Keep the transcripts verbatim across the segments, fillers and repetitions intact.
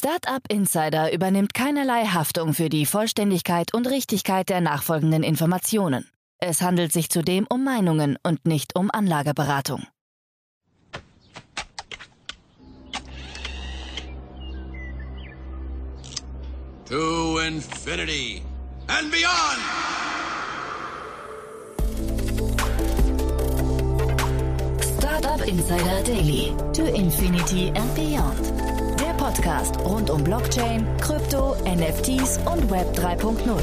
Startup Insider übernimmt keinerlei Haftung für die Vollständigkeit und Richtigkeit der nachfolgenden Informationen. Es handelt sich zudem um Meinungen und nicht um Anlageberatung. To infinity and beyond! Startup Insider Daily. To infinity and beyond. Der Podcast rund um Blockchain, Krypto, N F Ts und Web drei Punkt null.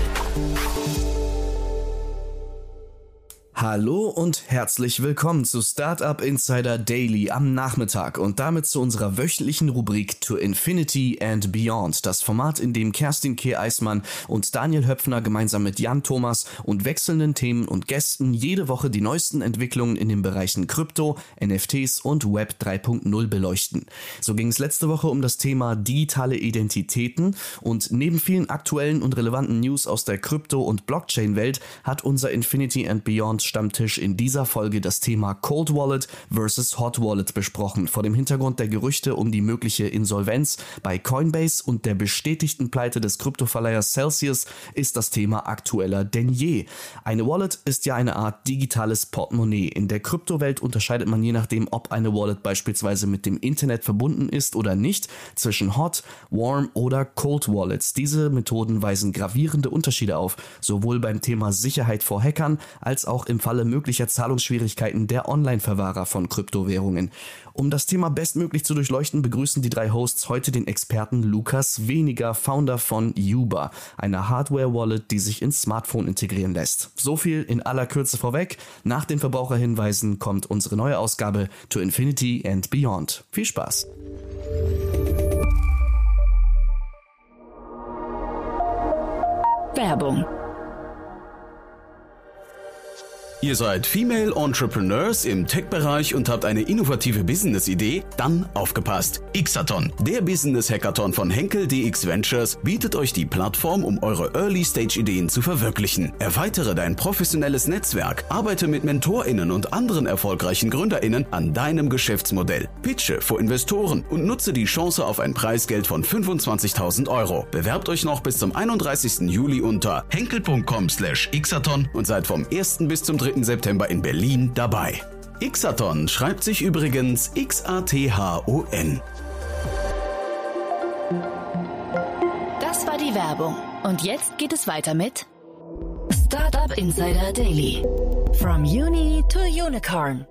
Hallo und herzlich willkommen zu Startup Insider Daily am Nachmittag und damit zu unserer wöchentlichen Rubrik To Infinity and Beyond. Das Format, in dem Kerstin K. Eismann und Daniel Höpfner gemeinsam mit Jan Thomas und wechselnden Themen und Gästen jede Woche die neuesten Entwicklungen in den Bereichen Krypto, N F Ts und Web drei Punkt null beleuchten. So ging es letzte Woche um das Thema digitale Identitäten und neben vielen aktuellen und relevanten News aus der Krypto- und Blockchain-Welt hat unser Infinity and Beyond Stammtisch in dieser Folge das Thema Cold Wallet versus Hot Wallet besprochen, vor dem Hintergrund der Gerüchte um die mögliche Insolvenz bei Coinbase und der bestätigten Pleite des Kryptoverleihers Celsius ist das Thema aktueller denn je. Eine Wallet ist ja eine Art digitales Portemonnaie. In der Kryptowelt unterscheidet man je nachdem, ob eine Wallet beispielsweise mit dem Internet verbunden ist oder nicht, zwischen Hot, Warm oder Cold Wallets. Diese Methoden weisen gravierende Unterschiede auf, sowohl beim Thema Sicherheit vor Hackern als auch im Falle möglicher Zahlungsschwierigkeiten der Online-Verwahrer von Kryptowährungen. Um das Thema bestmöglich zu durchleuchten, begrüßen die drei Hosts heute den Experten Lukas Weniger, Founder von Yuba, einer Hardware-Wallet, die sich ins Smartphone integrieren lässt. So viel in aller Kürze vorweg. Nach den Verbraucherhinweisen kommt unsere neue Ausgabe To Infinity and Beyond. Viel Spaß! Werbung. Ihr seid Female Entrepreneurs im Tech-Bereich und habt eine innovative Business-Idee? Dann aufgepasst! Xathon, der Business-Hackathon von Henkel D X Ventures, bietet euch die Plattform, um eure Early-Stage-Ideen zu verwirklichen. Erweitere dein professionelles Netzwerk, arbeite mit MentorInnen und anderen erfolgreichen GründerInnen an deinem Geschäftsmodell. Pitche vor Investoren und nutze die Chance auf ein Preisgeld von fünfundzwanzigtausend Euro. Bewerbt euch noch bis zum einunddreißigsten Juli unter henkel punkt com slash xathon und seid vom ersten bis zum dritten September in Berlin dabei. Xathon schreibt sich übrigens X A T H O N. Das war die Werbung. Und jetzt geht es weiter mit Startup Insider Daily. From Uni to Unicorn.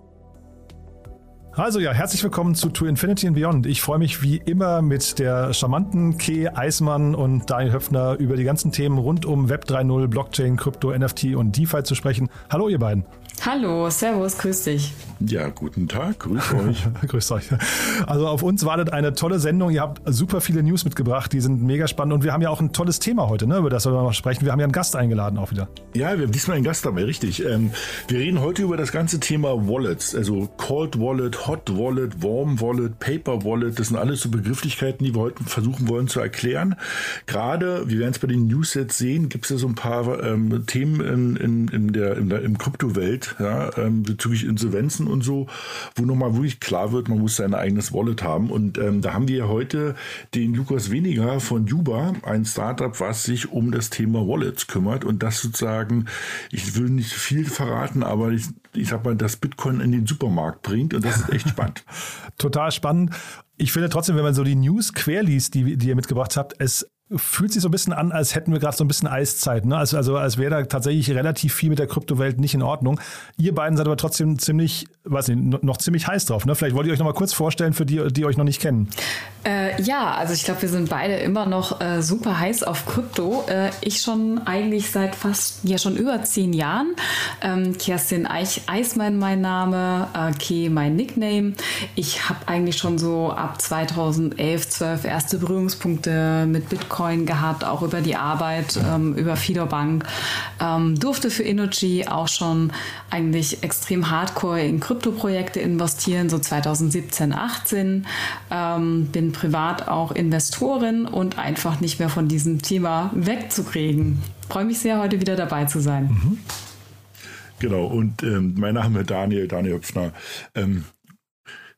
Also ja, herzlich willkommen zu To Infinity and Beyond. Ich freue mich wie immer mit der charmanten K. Eismann und Daniel Höpfner über die ganzen Themen rund um Web drei Punkt null, Blockchain, Krypto, N F T und DeFi zu sprechen. Hallo ihr beiden. Hallo, servus, grüß dich. Ja, guten Tag, grüß euch. Grüß euch. Also auf uns wartet eine tolle Sendung. Ihr habt super viele News mitgebracht, die sind mega spannend und wir haben ja auch ein tolles Thema heute, ne, über das wir noch sprechen. Wir haben ja einen Gast eingeladen auch wieder. Ja, wir haben diesmal einen Gast dabei, richtig. Ähm, wir reden heute über das ganze Thema Wallets, also Cold Wallet, Hot Wallet, Warm Wallet, Paper Wallet. Das sind alles so Begrifflichkeiten, die wir heute versuchen wollen zu erklären. Gerade, wir werden es bei den News jetzt sehen, gibt es ja so ein paar ähm, Themen in, in, in der, in der im Kryptowelt, ja, ähm, bezüglich Insolvenzen und so, wo nochmal wirklich klar wird, man muss sein eigenes Wallet haben. Und ähm, da haben wir heute den Lukas Weniger von Yuba, ein Startup, was sich um das Thema Wallets kümmert und das sozusagen, ich will nicht viel verraten, aber ich, ich sag mal, das Bitcoin in den Supermarkt bringt und das ist echt spannend. Total spannend. Ich finde trotzdem, wenn man so die News querliest, die, die ihr mitgebracht habt, es fühlt sich so ein bisschen an, als hätten wir gerade so ein bisschen Eiszeit. Ne? Also, also als wäre da tatsächlich relativ viel mit der Kryptowelt nicht in Ordnung. Ihr beiden seid aber trotzdem ziemlich, weiß nicht, noch ziemlich heiß drauf. Ne? Vielleicht wollt ihr euch noch mal kurz vorstellen für die, die euch noch nicht kennen. Äh, ja, also ich glaube, wir sind beide immer noch äh, super heiß auf Krypto. Äh, ich schon eigentlich seit fast, ja schon über zehn Jahren. Ähm, Kerstin Eich, Eismann mein Name, äh, Key mein Nickname. Ich habe eigentlich schon so ab zweitausendelf, zwölf erste Berührungspunkte mit Bitcoin gehabt, auch über die Arbeit, ähm, über Fido Bank. Ähm, durfte für Innogy auch schon eigentlich extrem hardcore in Kryptoprojekte investieren, so zweitausendsiebzehn, achtzehn. Ähm, bin privat auch Investorin und einfach nicht mehr von diesem Thema wegzukriegen. Freue mich sehr, heute wieder dabei zu sein. Mhm. Genau, und ähm, mein Name ist Daniel, Daniel Höpfner. Ähm,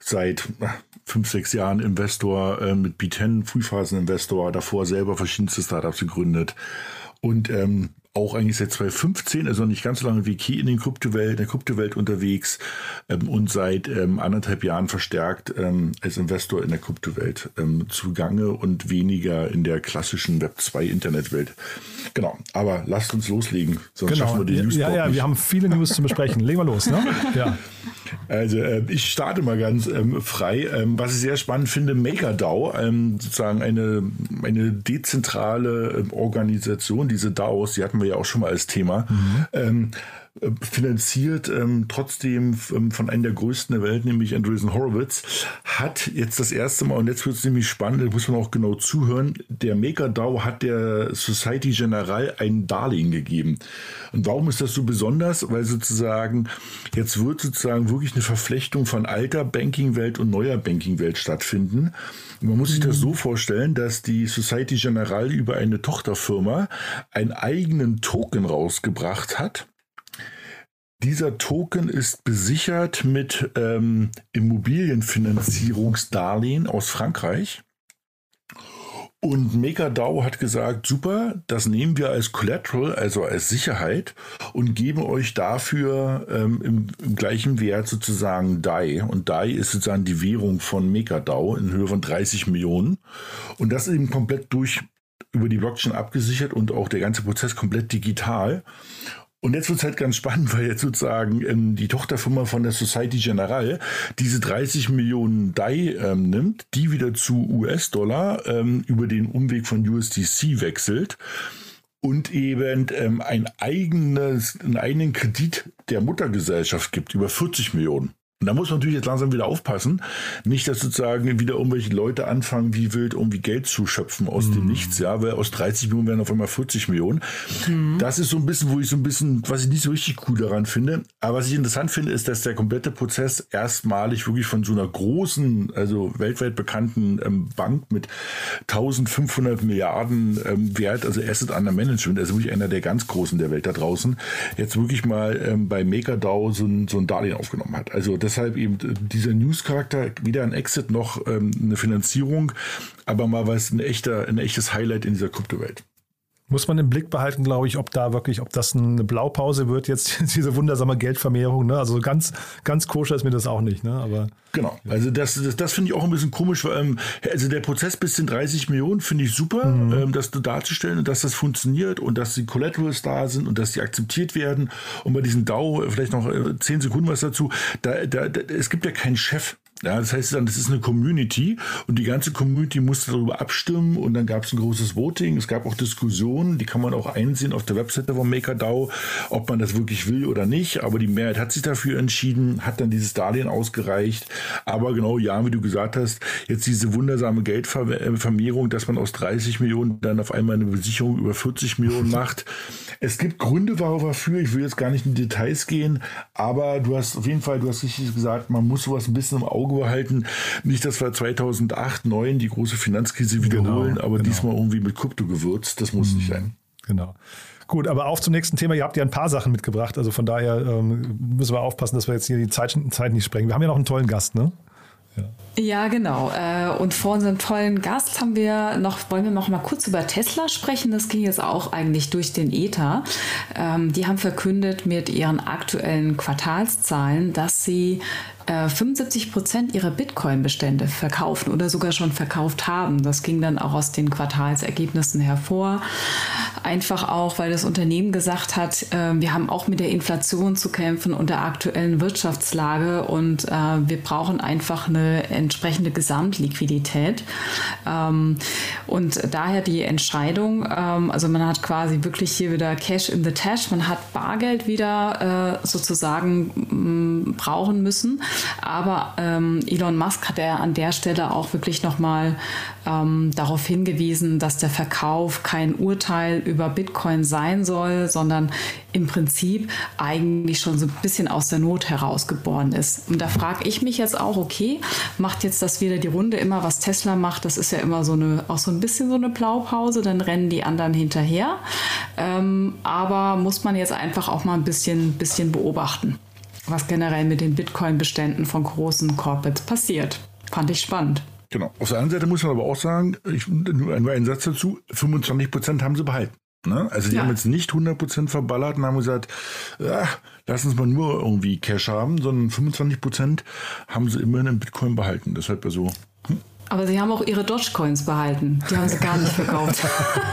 seit fünf, sechs Jahren Investor äh, mit B zehn, Frühphasen-Investor, davor selber verschiedenste Startups gegründet und ähm, auch eigentlich seit zwanzig fünfzehn, also nicht ganz so lange wie Key in den Kryptowelt, in der Kryptowelt unterwegs ähm, und seit ähm, anderthalb Jahren verstärkt ähm, als Investor in der Kryptowelt ähm, zugange und weniger in der klassischen Web zwei Internetwelt. Genau, aber lasst uns loslegen, sonst genau. schaffen wir die News Ja, ja, nicht. wir haben viele News zu besprechen. Legen wir los, ne? Ja. Also äh, ich starte mal ganz ähm, frei. Ähm, was ich sehr spannend finde, MakerDAO, ähm, sozusagen eine, eine dezentrale ähm, Organisation, diese DAOs, die hatten wir ja auch schon mal als Thema, mhm. ähm, finanziert ähm, trotzdem ähm, von einem der größten der Welt, nämlich Andreessen Horowitz, hat jetzt das erste Mal, und jetzt wird es nämlich spannend, da muss man auch genau zuhören, der MakerDAO hat der Société Générale ein Darlehen gegeben. Und warum ist das so besonders? Weil sozusagen jetzt wird sozusagen wirklich eine Verflechtung von alter Banking-Welt und neuer Banking-Welt stattfinden. Und man muss sich das so vorstellen, dass die Société Générale über eine Tochterfirma einen eigenen Token rausgebracht hat. Dieser Token ist besichert mit ähm, Immobilienfinanzierungsdarlehen aus Frankreich. Und MakerDAO hat gesagt, super, das nehmen wir als Collateral, also als Sicherheit und geben euch dafür ähm, im, im gleichen Wert sozusagen D A I. Und D A I ist sozusagen die Währung von MakerDAO in Höhe von dreißig Millionen. Und das ist eben komplett durch über die Blockchain abgesichert und auch der ganze Prozess komplett digital. Und jetzt wird es halt ganz spannend, weil jetzt sozusagen ähm, die Tochterfirma von der Société Générale diese dreißig Millionen D A I ähm, nimmt, die wieder zu U S-Dollar ähm, über den Umweg von U S D C wechselt und eben ähm, ein eigenes, einen eigenen Kredit der Muttergesellschaft gibt über vierzig Millionen. Und da muss man natürlich jetzt langsam wieder aufpassen, nicht, dass sozusagen wieder irgendwelche Leute anfangen, wie wild irgendwie Geld zu schöpfen aus mm. dem Nichts, ja, weil aus dreißig Millionen werden auf einmal vierzig Millionen. Mm. Das ist so ein bisschen, wo ich so ein bisschen, was ich nicht so richtig cool daran finde. Aber was ich interessant finde, ist, dass der komplette Prozess erstmalig wirklich von so einer großen, also weltweit bekannten ähm, Bank mit eintausendfünfhundert Milliarden ähm, Wert, also Asset Under Management, also wirklich einer der ganz großen der Welt da draußen, jetzt wirklich mal ähm, bei MakerDAO so ein, so ein Darlehen aufgenommen hat. Also das Deshalb eben dieser News-Charakter, weder ein Exit noch ähm, eine Finanzierung, aber mal was ein echter, ein echtes Highlight in dieser Kryptowelt. Muss man im Blick behalten, glaube ich, ob da wirklich, ob das eine Blaupause wird, jetzt diese wundersame Geldvermehrung. Ne? Also ganz, ganz koscher ist mir das auch nicht. Ne? Aber genau, also das, das, das finde ich auch ein bisschen komisch. Weil, ähm, also der Prozess bis zu dreißig Millionen finde ich super, mhm. ähm, das darzustellen und dass das funktioniert und dass die Collaterals da sind und dass die akzeptiert werden. Und bei diesem DAO, vielleicht noch äh, zehn Sekunden was dazu, da, da, da, es gibt ja keinen Chef. Ja, das heißt dann, das ist eine Community und die ganze Community musste darüber abstimmen und dann gab es ein großes Voting. Es gab auch Diskussionen, die kann man auch einsehen auf der Webseite von MakerDAO, ob man das wirklich will oder nicht. Aber die Mehrheit hat sich dafür entschieden, hat dann dieses Darlehen ausgereicht. Aber genau, ja, wie du gesagt hast, jetzt diese wundersame Geldvermehrung, dass man aus dreißig Millionen dann auf einmal eine Besicherung über vierzig Millionen macht. Es gibt Gründe dafür, ich will jetzt gar nicht in die Details gehen, aber du hast auf jeden Fall, du hast richtig gesagt, man muss sowas ein bisschen im Auge behalten. Nicht, dass wir zweitausendacht, neun die große Finanzkrise wiederholen, genau, aber genau. diesmal irgendwie mit Krypto gewürzt. Das muss mhm. nicht sein. Genau. Gut, aber auf zum nächsten Thema. Ihr habt ja ein paar Sachen mitgebracht. Also von daher ähm, müssen wir aufpassen, dass wir jetzt hier die Zeit, Zeit nicht sprengen. Wir haben ja noch einen tollen Gast, ne? Ja. Ja, genau. Und vor unserem tollen Gast haben wir noch, wollen wir noch mal kurz über Tesla sprechen. Das ging jetzt auch eigentlich durch den Äther. Die haben verkündet mit ihren aktuellen Quartalszahlen, dass sie fünfundsiebzig Prozent ihrer Bitcoin-Bestände verkaufen oder sogar schon verkauft haben. Das ging dann auch aus den Quartalsergebnissen hervor. Einfach auch, weil das Unternehmen gesagt hat, wir haben auch mit der Inflation zu kämpfen und der aktuellen Wirtschaftslage und wir brauchen einfach eine entsprechende Gesamtliquidität. Und daher die Entscheidung, also man hat quasi wirklich hier wieder Cash in the Tash, man hat Bargeld wieder sozusagen brauchen müssen. Aber ähm, Elon Musk hat ja an der Stelle auch wirklich nochmal ähm, darauf hingewiesen, dass der Verkauf kein Urteil über Bitcoin sein soll, sondern im Prinzip eigentlich schon so ein bisschen aus der Not herausgeboren ist. Und da frage ich mich jetzt auch, okay, macht jetzt das wieder die Runde immer, was Tesla macht? Das ist ja immer so eine, auch so ein bisschen so eine Blaupause, dann rennen die anderen hinterher. Ähm, aber muss man jetzt einfach auch mal ein bisschen, bisschen beobachten. was generell mit den Bitcoin-Beständen von großen Corporates passiert. Fand ich spannend. Genau. Auf der anderen Seite muss man aber auch sagen, ich, nur einen Satz dazu, fünfundzwanzig Prozent haben sie behalten. Ne? Also die ja. haben jetzt nicht hundert Prozent verballert und haben gesagt, ja, lass uns mal nur irgendwie Cash haben, sondern fünfundzwanzig Prozent haben sie immerhin im Bitcoin behalten. Deshalb also... Hm. Aber sie haben auch ihre Dogecoins behalten. Die haben sie gar nicht verkauft.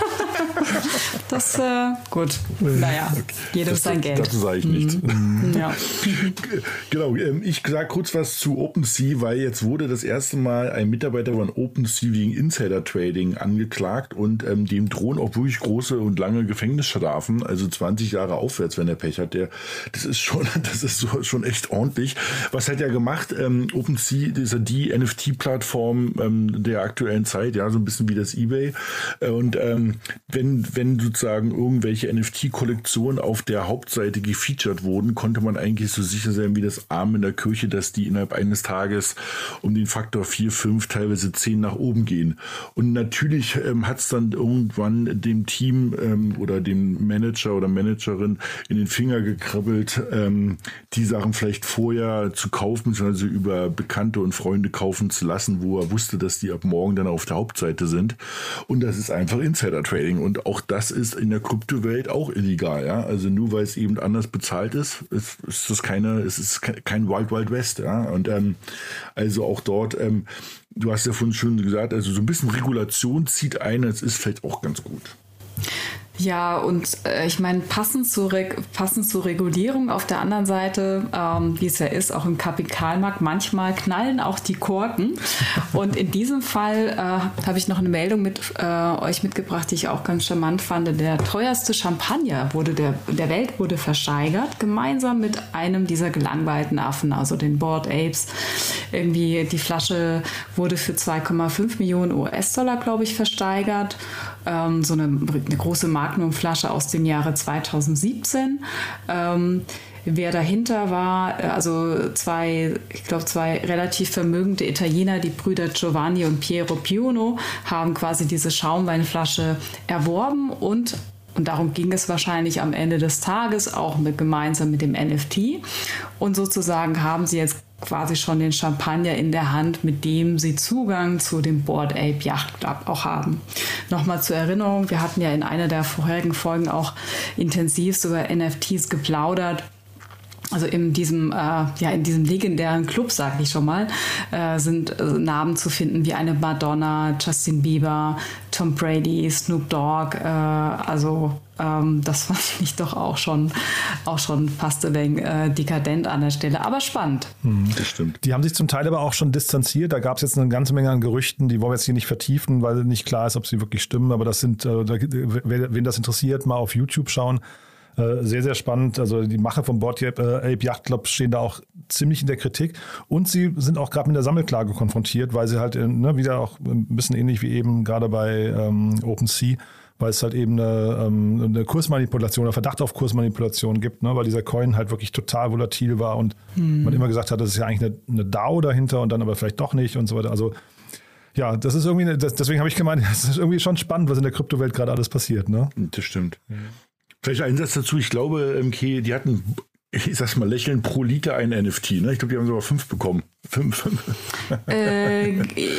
Das, äh, gut. Naja, jedem das, sein Geld. Dazu sage ich nichts. Mhm. Ja. Genau, ich sage kurz was zu OpenSea, weil jetzt wurde das erste Mal ein Mitarbeiter von OpenSea wegen Insider-Trading angeklagt und ähm, dem drohen auch wirklich große und lange Gefängnisstrafen, also zwanzig Jahre aufwärts, wenn er Pech hat. Der, das ist schon, das ist so, schon echt ordentlich. Was hat er gemacht? Ähm, OpenSea ist ja die N F T-Plattform ähm, der aktuellen Zeit, ja, so ein bisschen wie das eBay. Und ähm, wenn, wenn sozusagen irgendwelche N F T-Kollektionen auf der Hauptseite gefeatured wurden, konnte man eigentlich so sicher sein wie das Amen in der Kirche, dass die innerhalb eines Tages um den Faktor vier, fünf, teilweise zehn nach oben gehen. Und natürlich ähm, hat es dann irgendwann dem Team ähm, oder dem Manager oder Managerin in den Finger gekribbelt, ähm, die Sachen vielleicht vorher zu kaufen, also über Bekannte und Freunde kaufen zu lassen, wo er wusste, dass die ab morgen dann auf der Hauptseite sind. Und das ist einfach Insider-Trading. Und auch das ist in der Kryptowelt auch illegal. Ja? Also nur weil es eben anders bezahlt ist, ist, ist das keine, es ist kein Wild Wild West. Ja? Und ähm, also auch dort, ähm, du hast ja vorhin schon gesagt, also so ein bisschen Regulation zieht ein, das ist vielleicht auch ganz gut. Ja, und äh, ich meine, passend zur, Re- passend zur Regulierung auf der anderen Seite, ähm, wie es ja ist, auch im Kapitalmarkt, manchmal knallen auch die Korken. Und in diesem Fall äh, habe ich noch eine Meldung mit äh, euch mitgebracht, die ich auch ganz charmant fand. Der teuerste Champagner wurde der, der Welt wurde versteigert, gemeinsam mit einem dieser gelangweilten Affen, also den Bored Apes. Irgendwie die Flasche wurde für zwei Komma fünf Millionen U S-Dollar, glaube ich, versteigert. Ähm, so eine, eine große Magnumflasche aus dem Jahre zweitausendsiebzehn. Ähm, wer dahinter war, also zwei, ich glaube, zwei relativ vermögende Italiener, die Brüder Giovanni und Piero Piono, haben quasi diese Schaumweinflasche erworben und Und darum ging es wahrscheinlich am Ende des Tages auch mit, gemeinsam mit dem N F T. Und sozusagen haben sie jetzt quasi schon den Champagner in der Hand, mit dem sie Zugang zu dem Bored Ape Yacht Club auch haben. Nochmal zur Erinnerung, wir hatten ja in einer der vorherigen Folgen auch intensiv über N F Ts geplaudert. Also in diesem, äh, ja, in diesem legendären Club, sage ich schon mal, äh, sind äh, Namen zu finden wie eine Madonna, Justin Bieber, Tom Brady, Snoop Dogg. Äh, also ähm, das fand ich doch auch schon, auch schon fast ein wenig äh, dekadent an der Stelle, aber spannend. Hm, das stimmt. Die haben sich zum Teil aber auch schon distanziert. Da gab es jetzt eine ganze Menge an Gerüchten, die wollen wir jetzt hier nicht vertiefen, weil nicht klar ist, ob sie wirklich stimmen. Aber das sind, äh, wen das interessiert, mal auf YouTube schauen. Sehr, sehr spannend. Also die Macher vom Bored Ape Yacht Club stehen da auch ziemlich in der Kritik. Und sie sind auch gerade mit der Sammelklage konfrontiert, weil sie halt ne, wieder auch ein bisschen ähnlich wie eben gerade bei ähm, OpenSea, weil es halt eben eine, ähm, eine Kursmanipulation oder Verdacht auf Kursmanipulation gibt, ne, weil dieser Coin halt wirklich total volatil war und hm. man immer gesagt hat, das ist ja eigentlich eine, eine DAO dahinter und dann aber vielleicht doch nicht und so weiter. Also ja, das ist irgendwie, das, deswegen habe ich gemeint, das ist irgendwie schon spannend, was in der Kryptowelt gerade alles passiert. Ne? Das stimmt. Ja. Vielleicht ein Satz dazu. Ich glaube, okay, die hatten, ich sag's mal lächeln, pro Liter einen N F T. Ne? Ich glaube, die haben sogar fünf bekommen. Fünf. fünf. Äh,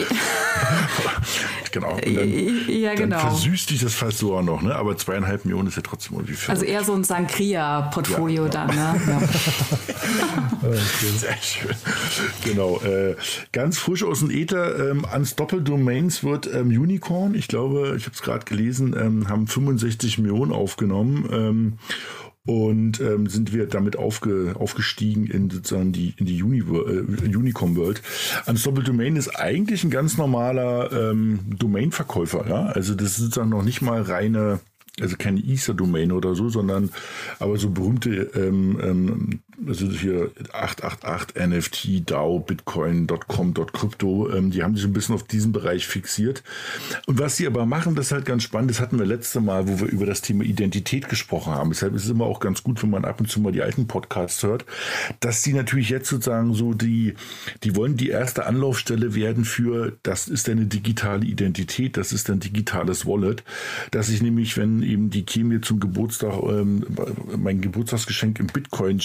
genau. Und dann, ja, genau. Dann versüßt dich das fast so auch noch. Ne? Aber zweieinhalb Millionen ist ja trotzdem irgendwie viel. Also eher so ein Sangria-Portfolio ja, dann. Ja. Ne? Ja. Okay. Sehr schön. Genau. Äh, ganz frisch aus dem Äther. Ähm, Unstoppable Domains wird ähm, Unicorn. Ich glaube, ich habe es gerade gelesen, ähm, haben fünfundsechzig Millionen aufgenommen. Ähm, Und ähm, sind wir damit aufge, aufgestiegen in sozusagen die, in die Uni, äh, Unicorn World. Unstoppable Domain ist eigentlich ein ganz normaler ähm, Domain-Verkäufer. Ja? Also das ist sozusagen noch nicht mal reine, also keine Ether-Domain oder so, sondern aber so berühmte, ähm, ähm, also hier acht acht acht N F T, DAO, Bitcoin, .com, .crypto, ähm, die haben sich ein bisschen auf diesen Bereich fixiert. Und was sie aber machen, das ist halt ganz spannend, das hatten wir letzte Mal, wo wir über das Thema Identität gesprochen haben. Deshalb ist es immer auch ganz gut, wenn man ab und zu mal die alten Podcasts hört, dass die natürlich jetzt sozusagen so die, die wollen die erste Anlaufstelle werden für, das ist eine digitale Identität, das ist ein digitales Wallet, dass ich nämlich, wenn eben die Kim mir zum Geburtstag ähm, mein Geburtstagsgeschenk im Bitcoin schickt,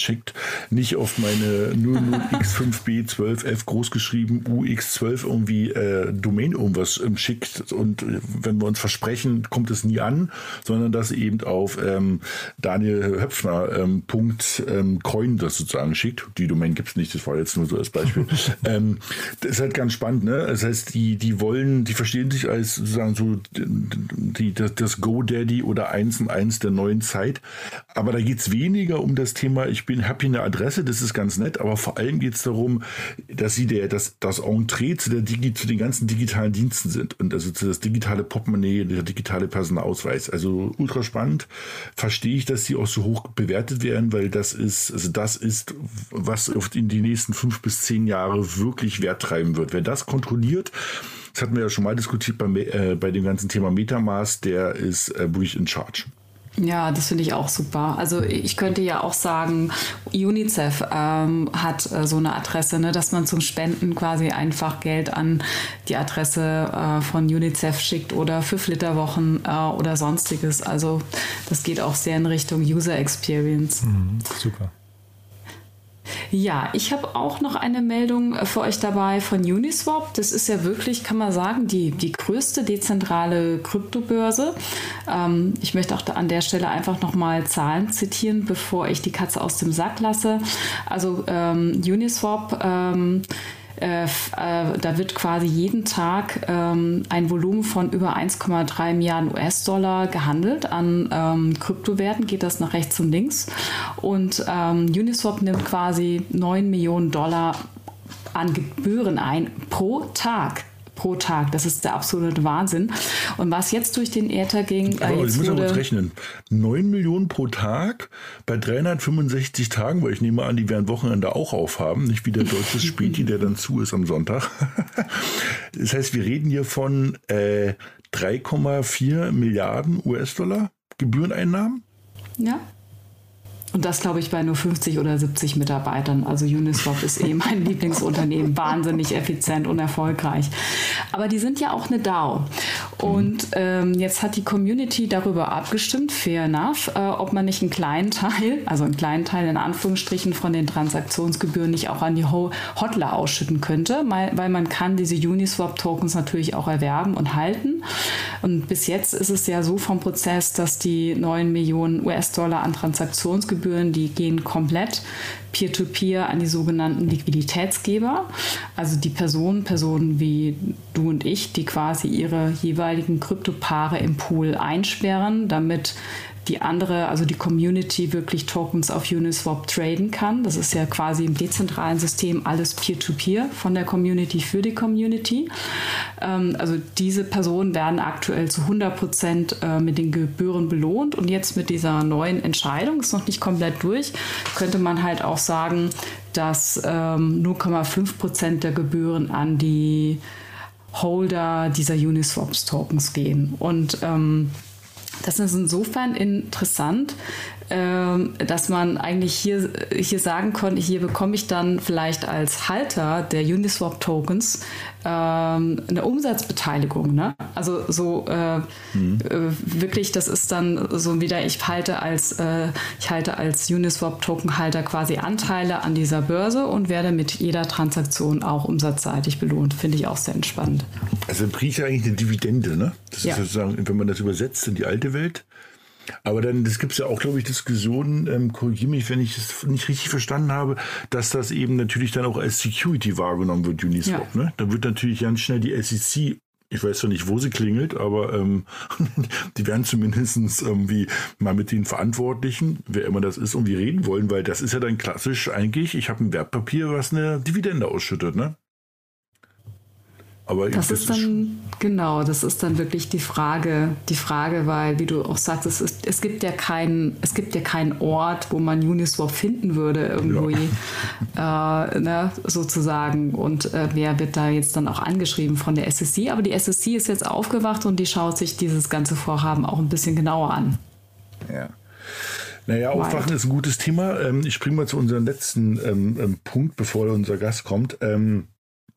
nicht auf meine null null x fünf b zwölf f großgeschrieben U X zwölf irgendwie äh, Domain irgendwas ähm, schickt und äh, wenn wir uns versprechen, kommt es nie an, sondern das eben auf ähm, Daniel Höpfner ähm, Punkt ähm, Coin das sozusagen schickt. Die Domain gibt es nicht, das war jetzt nur so als Beispiel. ähm, das ist halt ganz spannend, ne? Das heißt, die, die wollen, die verstehen sich als sozusagen so die, das, das GoDaddy oder eins und eins der neuen Zeit. Aber da geht es weniger um das Thema, ich bin, habe hier eine Adresse, das ist ganz nett, aber vor allem geht es darum, dass sie der, das, das Entree zu, der Digi, zu den ganzen digitalen Diensten sind und also zu das digitale Portemonnaie, der digitale Personalausweis. Also ultra spannend. Verstehe ich, dass die auch so hoch bewertet werden, weil das ist, also das ist, was in die nächsten fünf bis zehn Jahre wirklich Wert treiben wird. Wer das kontrolliert, das hatten wir ja schon mal diskutiert bei, äh, bei dem ganzen Thema MetaMask, der ist äh, wirklich in charge. Ja, das finde ich auch super. Also ich könnte ja auch sagen, UNICEF ähm, hat äh, so eine Adresse, ne, dass man zum Spenden quasi einfach Geld an die Adresse äh, von UNICEF schickt oder für Flitterwochen äh, oder sonstiges. Also das geht auch sehr in Richtung User Experience. Mhm, super. Ja, ich habe auch noch eine Meldung für euch dabei von Uniswap. Das ist ja wirklich, kann man sagen, die, die größte dezentrale Kryptobörse. Ähm, ich möchte auch da an der Stelle einfach nochmal Zahlen zitieren, bevor ich die Katze aus dem Sack lasse. Also ähm, Uniswap, ähm, Äh, äh, da wird quasi jeden Tag ähm, ein Volumen von über eins Komma drei Milliarden U S-Dollar gehandelt. An ähm, Kryptowerten geht das nach rechts und links. Und ähm, Uniswap nimmt quasi neun Millionen Dollar an Gebühren ein pro Tag. Pro Tag. Das ist der absolute Wahnsinn. Und was jetzt durch den Äther ging... Aber jetzt ich muss wurde, mal kurz rechnen. neun Millionen pro Tag bei dreihundertfünfundsechzig Tagen, weil ich nehme an, die werden Wochenende auch aufhaben. Nicht wie der deutsche Späti, der dann zu ist am Sonntag. Das heißt, wir reden hier von äh, drei Komma vier Milliarden U S-Dollar Gebühreneinnahmen. Ja. Und das, glaube ich, bei nur fünfzig oder siebzig Mitarbeitern. Also Uniswap ist eh mein Lieblingsunternehmen. Wahnsinnig effizient und erfolgreich. Aber die sind ja auch eine DAO. Und ähm, jetzt hat die Community darüber abgestimmt, fair enough, äh, ob man nicht einen kleinen Teil, also einen kleinen Teil in Anführungsstrichen von den Transaktionsgebühren nicht auch an die Hodler ausschütten könnte, weil, weil man kann diese Uniswap-Tokens natürlich auch erwerben und halten. Und bis jetzt ist es ja so vom Prozess, dass die neun Millionen U S-Dollar an Transaktionsgebühren, die gehen komplett peer-to-peer an die sogenannten Liquiditätsgeber, also die Personen, Personen wie du und ich, die quasi ihre jeweiligen Kryptopaare im Pool einsperren, damit die andere, also die Community wirklich Tokens auf Uniswap traden kann. Das ist ja quasi im dezentralen System alles Peer-to-Peer von der Community für die Community. Ähm, also diese Personen werden aktuell zu hundert Prozent äh, mit den Gebühren belohnt und jetzt mit dieser neuen Entscheidung, ist noch nicht komplett durch, könnte man halt auch sagen, dass ähm, null Komma fünf Prozent der Gebühren an die Holder dieser Uniswap-Tokens gehen. Und ähm, das ist insofern interessant, dass man eigentlich hier, hier sagen konnte, hier bekomme ich dann vielleicht als Halter der Uniswap-Tokens ähm, eine Umsatzbeteiligung. Ne? Also so äh, mhm. äh, wirklich, das ist dann so wieder, ich halte als, äh, ich halte als Uniswap-Token-Halter quasi Anteile an dieser Börse und werde mit jeder Transaktion auch umsatzseitig belohnt. Finde ich auch sehr entspannt. Also im Prinzip ja eigentlich eine Dividende, ne? Das ja. ist sozusagen, wenn man das übersetzt in die alte Welt. Aber dann, das gibt es ja auch, glaube ich, Diskussionen, ähm, korrigiere mich, wenn ich es nicht richtig verstanden habe, dass das eben natürlich dann auch als Security wahrgenommen wird, Uniswap. Ja. Ne? Da wird natürlich ganz schnell die S E C, ich weiß zwar nicht, wo sie klingelt, aber ähm, die werden zumindest irgendwie mal mit den Verantwortlichen, wer immer das ist, irgendwie reden wollen, weil das ist ja dann klassisch eigentlich, ich habe ein Wertpapier, was eine Dividende ausschüttet, ne? Aber das ist dann, genau, das ist dann wirklich die Frage, die Frage, weil, wie du auch sagst, es, ist, es gibt ja keinen, es gibt ja keinen Ort, wo man Uniswap finden würde, irgendwo, ja. äh, ne, sozusagen. Und äh, wer wird da jetzt dann auch angeschrieben von der S E C? Aber die S E C ist jetzt aufgewacht und die schaut sich dieses ganze Vorhaben auch ein bisschen genauer an. Ja. Naja, Aufwachen ist ein gutes Thema. Ich springe mal zu unserem letzten ähm, Punkt, bevor unser Gast kommt. Ähm,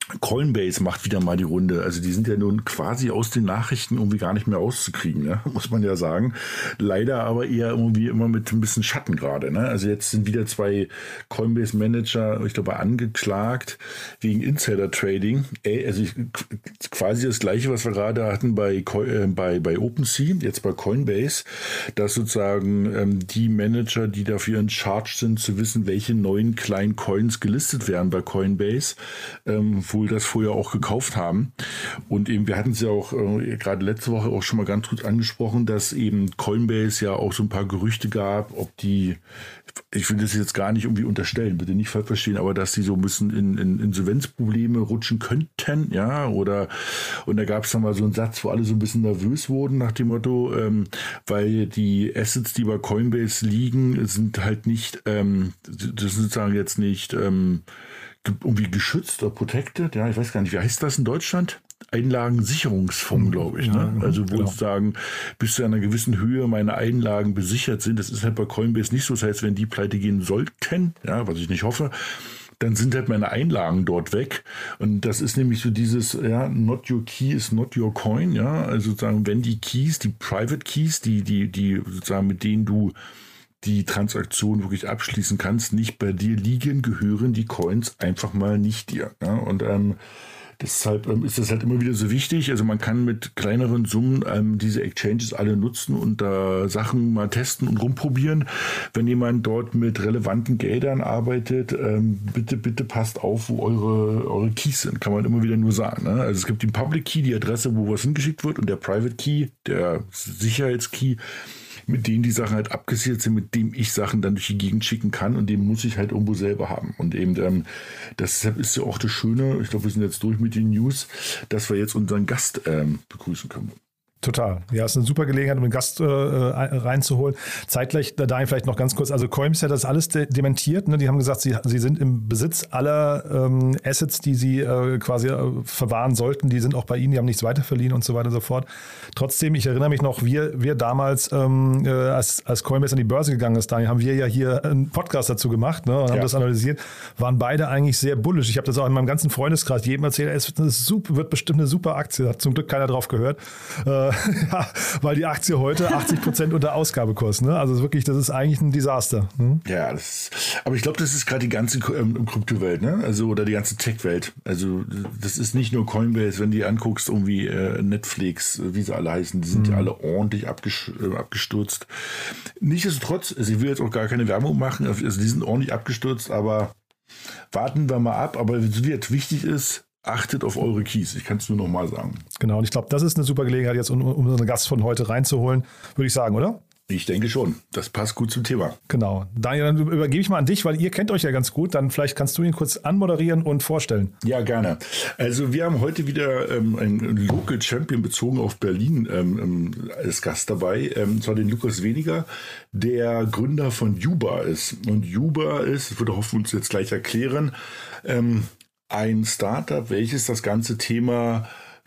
Coinbase macht wieder mal die Runde. Also die sind ja nun quasi aus den Nachrichten irgendwie gar nicht mehr auszukriegen, ne? Muss man ja sagen. Leider aber eher irgendwie immer mit ein bisschen Schatten gerade. Ne? Also jetzt sind wieder zwei Coinbase-Manager, ich glaube, angeklagt wegen Insider-Trading. Ey, also ich, quasi das Gleiche, was wir gerade hatten bei, äh, bei, bei OpenSea, jetzt bei Coinbase, dass sozusagen ähm, die Manager, die dafür in Charge sind, zu wissen, welche neuen kleinen Coins gelistet werden bei Coinbase, ähm, wohl das vorher auch gekauft haben. Und eben, wir hatten es ja auch äh, gerade letzte Woche auch schon mal ganz gut angesprochen, dass eben Coinbase ja auch so ein paar Gerüchte gab, ob die, ich will das jetzt gar nicht irgendwie unterstellen, bitte nicht falsch verstehen, aber dass die so ein bisschen in, in Insolvenzprobleme rutschen könnten, ja, oder, und da gab es dann mal so einen Satz, wo alle so ein bisschen nervös wurden nach dem Motto, ähm, weil die Assets, die bei Coinbase liegen, sind halt nicht, ähm, das sind sozusagen jetzt nicht, ähm, irgendwie geschützt oder protected, ja, ich weiß gar nicht, wie heißt das in Deutschland? Einlagensicherungsfonds, glaube ich, ja, ne? Also wo genau. sagen, bis zu einer gewissen Höhe meine Einlagen besichert sind. Das ist halt bei Coinbase nicht so. Das heißt, wenn die pleite gehen sollten, ja, was ich nicht hoffe, dann sind halt meine Einlagen dort weg. Und das ist nämlich so dieses, ja, not your key is not your coin, ja, also sozusagen, wenn die Keys, die Private Keys, die, die, die sozusagen mit denen du die Transaktion wirklich abschließen kannst, nicht bei dir liegen, gehören die Coins einfach mal nicht dir. Ja? Und ähm, deshalb ähm, ist das halt immer wieder so wichtig. Also man kann mit kleineren Summen ähm, diese Exchanges alle nutzen und da äh, Sachen mal testen und rumprobieren. Wenn jemand dort mit relevanten Geldern arbeitet, ähm, bitte, bitte passt auf, wo eure, eure Keys sind. Kann man immer wieder nur sagen. Ne? Also es gibt den Public Key, die Adresse, wo was hingeschickt wird, und der Private Key, der Sicherheitskey, mit denen die Sachen halt abgesichert sind, mit dem ich Sachen dann durch die Gegend schicken kann, und den muss ich halt irgendwo selber haben. Und eben ähm, deshalb ist ja auch das Schöne, ich glaube, wir sind jetzt durch mit den News, dass wir jetzt unseren Gast ähm, begrüßen können. Total. Ja, ist eine super Gelegenheit, um einen Gast äh, reinzuholen. Zeitgleich, da dahin vielleicht noch ganz kurz, also Coinbase hat das alles de- dementiert. Ne? Die haben gesagt, sie, sie sind im Besitz aller ähm, Assets, die sie äh, quasi äh, verwahren sollten. Die sind auch bei ihnen, die haben nichts weiterverliehen und so weiter und so fort. Trotzdem, ich erinnere mich noch, wir, wir damals, ähm, äh, als, als Coinbase an die Börse gegangen ist, Daniel, haben wir ja hier einen Podcast dazu gemacht, ne? Und haben ja. das analysiert, waren beide eigentlich sehr bullisch. Ich habe das auch in meinem ganzen Freundeskreis jedem erzählt, es wird, eine super, wird bestimmt eine super Aktie. Hat zum Glück keiner drauf gehört. Äh, ja, weil die Aktie heute achtzig Prozent unter Ausgabe kostet. Ne? Also wirklich, das ist eigentlich ein Desaster. Hm? Ja, das, aber ich glaube, das ist gerade die ganze ähm, Kryptowelt, ne? Also oder die ganze Tech-Welt. Also das ist nicht nur Coinbase, wenn du die anguckst, irgendwie äh, Netflix, wie sie alle heißen, die sind ja hm. alle ordentlich abges- äh, abgestürzt. Nichtsdestotrotz, also ich will jetzt auch gar keine Werbung machen, also die sind ordentlich abgestürzt, aber warten wir mal ab. Aber wie jetzt wichtig ist, achtet auf eure Keys. Ich kann es nur noch mal sagen. Genau, und ich glaube, das ist eine super Gelegenheit, jetzt um, um unseren Gast von heute reinzuholen, würde ich sagen, oder? Ich denke schon. Das passt gut zum Thema. Genau. Daniel, dann übergebe ich mal an dich, weil ihr kennt euch ja ganz gut. Dann vielleicht kannst du ihn kurz anmoderieren und vorstellen. Ja, gerne. Also wir haben heute wieder ähm, einen Local Champion bezogen auf Berlin ähm, als Gast dabei. Ähm, zwar den Lukas Weniger, der Gründer von Yuba ist. Und Yuba ist, das würde hoffen uns jetzt gleich erklären, ähm, ein Startup, welches das ganze Thema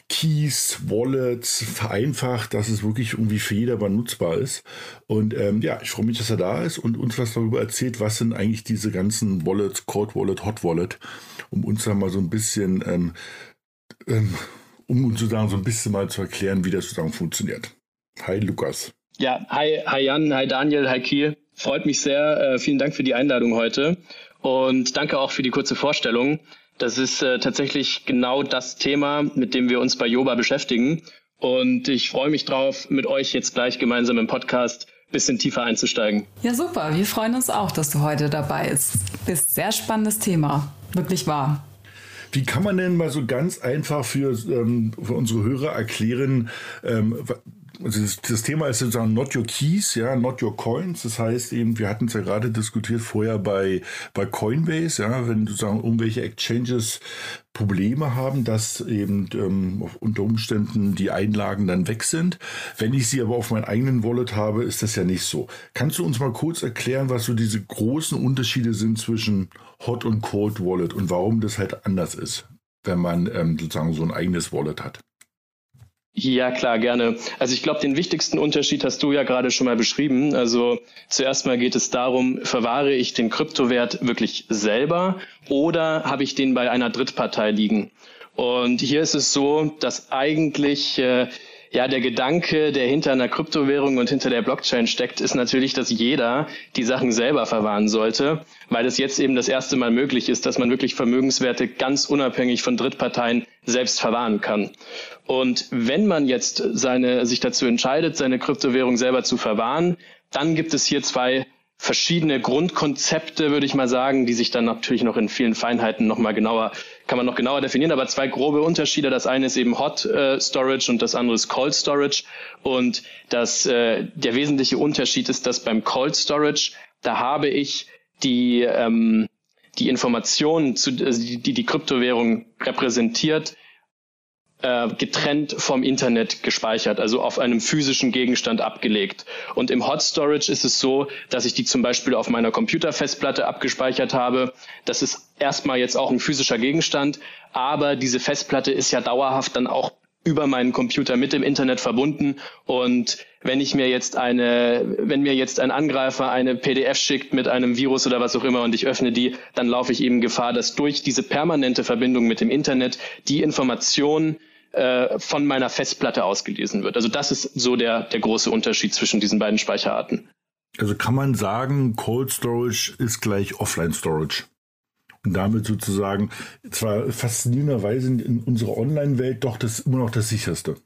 Keys, Wallets vereinfacht, dass es wirklich irgendwie für jedermann nutzbar ist. Und ähm, ja, ich freue mich, dass er da ist und uns was darüber erzählt, was sind eigentlich diese ganzen Wallets, Cold Wallet, Hot Wallet, um uns da mal so ein bisschen, ähm, ähm, um uns sozusagen so ein bisschen mal zu erklären, wie das sozusagen funktioniert. Hi Lukas. Ja, hi, hi Jan, hi Daniel, hi Kiel. Freut mich sehr. Äh, vielen Dank für die Einladung heute und danke auch für die kurze Vorstellung. Das ist äh, tatsächlich genau das Thema, mit dem wir uns bei Yuba beschäftigen. Und ich freue mich drauf, mit euch jetzt gleich gemeinsam im Podcast ein bisschen tiefer einzusteigen. Ja, super. Wir freuen uns auch, dass du heute dabei bist. Ist sehr spannendes Thema. Wirklich wahr. Wie kann man denn mal so ganz einfach für, ähm, für unsere Hörer erklären, ähm, also das, das Thema ist sozusagen not your keys, ja, not your coins. Das heißt eben, wir hatten es ja gerade diskutiert vorher bei, bei Coinbase, ja, wenn sozusagen irgendwelche Exchanges Probleme haben, dass eben ähm, unter Umständen die Einlagen dann weg sind. Wenn ich sie aber auf meinem eigenen Wallet habe, ist das ja nicht so. Kannst du uns mal kurz erklären, was so diese großen Unterschiede sind zwischen Hot und Cold Wallet und warum das halt anders ist, wenn man ähm, sozusagen so ein eigenes Wallet hat? Ja, klar, gerne. Also ich glaube, den wichtigsten Unterschied hast du ja gerade schon mal beschrieben. Also zuerst mal geht es darum, verwahre ich den Kryptowert wirklich selber oder habe ich den bei einer Drittpartei liegen? Und hier ist es so, dass eigentlich äh, ja der Gedanke, der hinter einer Kryptowährung und hinter der Blockchain steckt, ist natürlich, dass jeder die Sachen selber verwahren sollte, weil es jetzt eben das erste Mal möglich ist, dass man wirklich Vermögenswerte ganz unabhängig von Drittparteien selbst verwahren kann. Und wenn man jetzt seine, sich dazu entscheidet, seine Kryptowährung selber zu verwahren, dann gibt es hier zwei verschiedene Grundkonzepte, würde ich mal sagen, die sich dann natürlich noch in vielen Feinheiten noch mal genauer, kann man noch genauer definieren, aber zwei grobe Unterschiede. Das eine ist eben Hot äh, Storage und das andere ist Cold Storage. Und das, äh, der wesentliche Unterschied ist, dass beim Cold Storage, da habe ich die, ähm, die Informationen, zu, also die, die die Kryptowährung repräsentiert, äh, getrennt vom Internet gespeichert, also auf einem physischen Gegenstand abgelegt. Und im Hot Storage ist es so, dass ich die zum Beispiel auf meiner Computerfestplatte abgespeichert habe. Das ist erstmal jetzt auch ein physischer Gegenstand, aber diese Festplatte ist ja dauerhaft dann auch über meinen Computer mit dem Internet verbunden. Und wenn ich mir jetzt eine, wenn mir jetzt ein Angreifer eine P D F schickt mit einem Virus oder was auch immer und ich öffne die, dann laufe ich eben Gefahr, dass durch diese permanente Verbindung mit dem Internet die Information äh, von meiner Festplatte ausgelesen wird. Also das ist so der, der große Unterschied zwischen diesen beiden Speicherarten. Also kann man sagen, Cold Storage ist gleich Offline Storage. Und damit sozusagen zwar faszinierenderweise in unserer Online-Welt doch das immer noch das sicherste.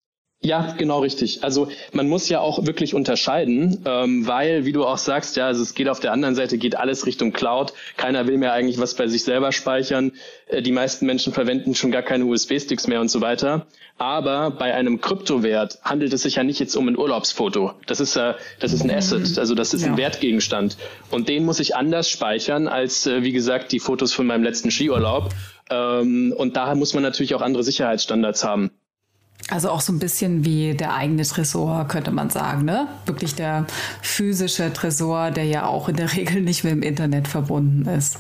Ja, genau richtig. Also man muss ja auch wirklich unterscheiden, ähm, weil, wie du auch sagst, ja, also es geht auf der anderen Seite, geht alles Richtung Cloud. Keiner will mehr eigentlich was bei sich selber speichern. Äh, die meisten Menschen verwenden schon gar keine U S B-Sticks mehr und so weiter. Aber bei einem Kryptowert handelt es sich ja nicht jetzt um ein Urlaubsfoto. Das ist äh, das ist ein Asset, also das ist ja ein Wertgegenstand. Und den muss ich anders speichern als, äh, wie gesagt, die Fotos von meinem letzten Skiurlaub. Ähm, und daher muss man natürlich auch andere Sicherheitsstandards haben. Also auch so ein bisschen wie der eigene Tresor, könnte man sagen, ne? Wirklich der physische Tresor, der ja auch in der Regel nicht mit dem Internet verbunden ist.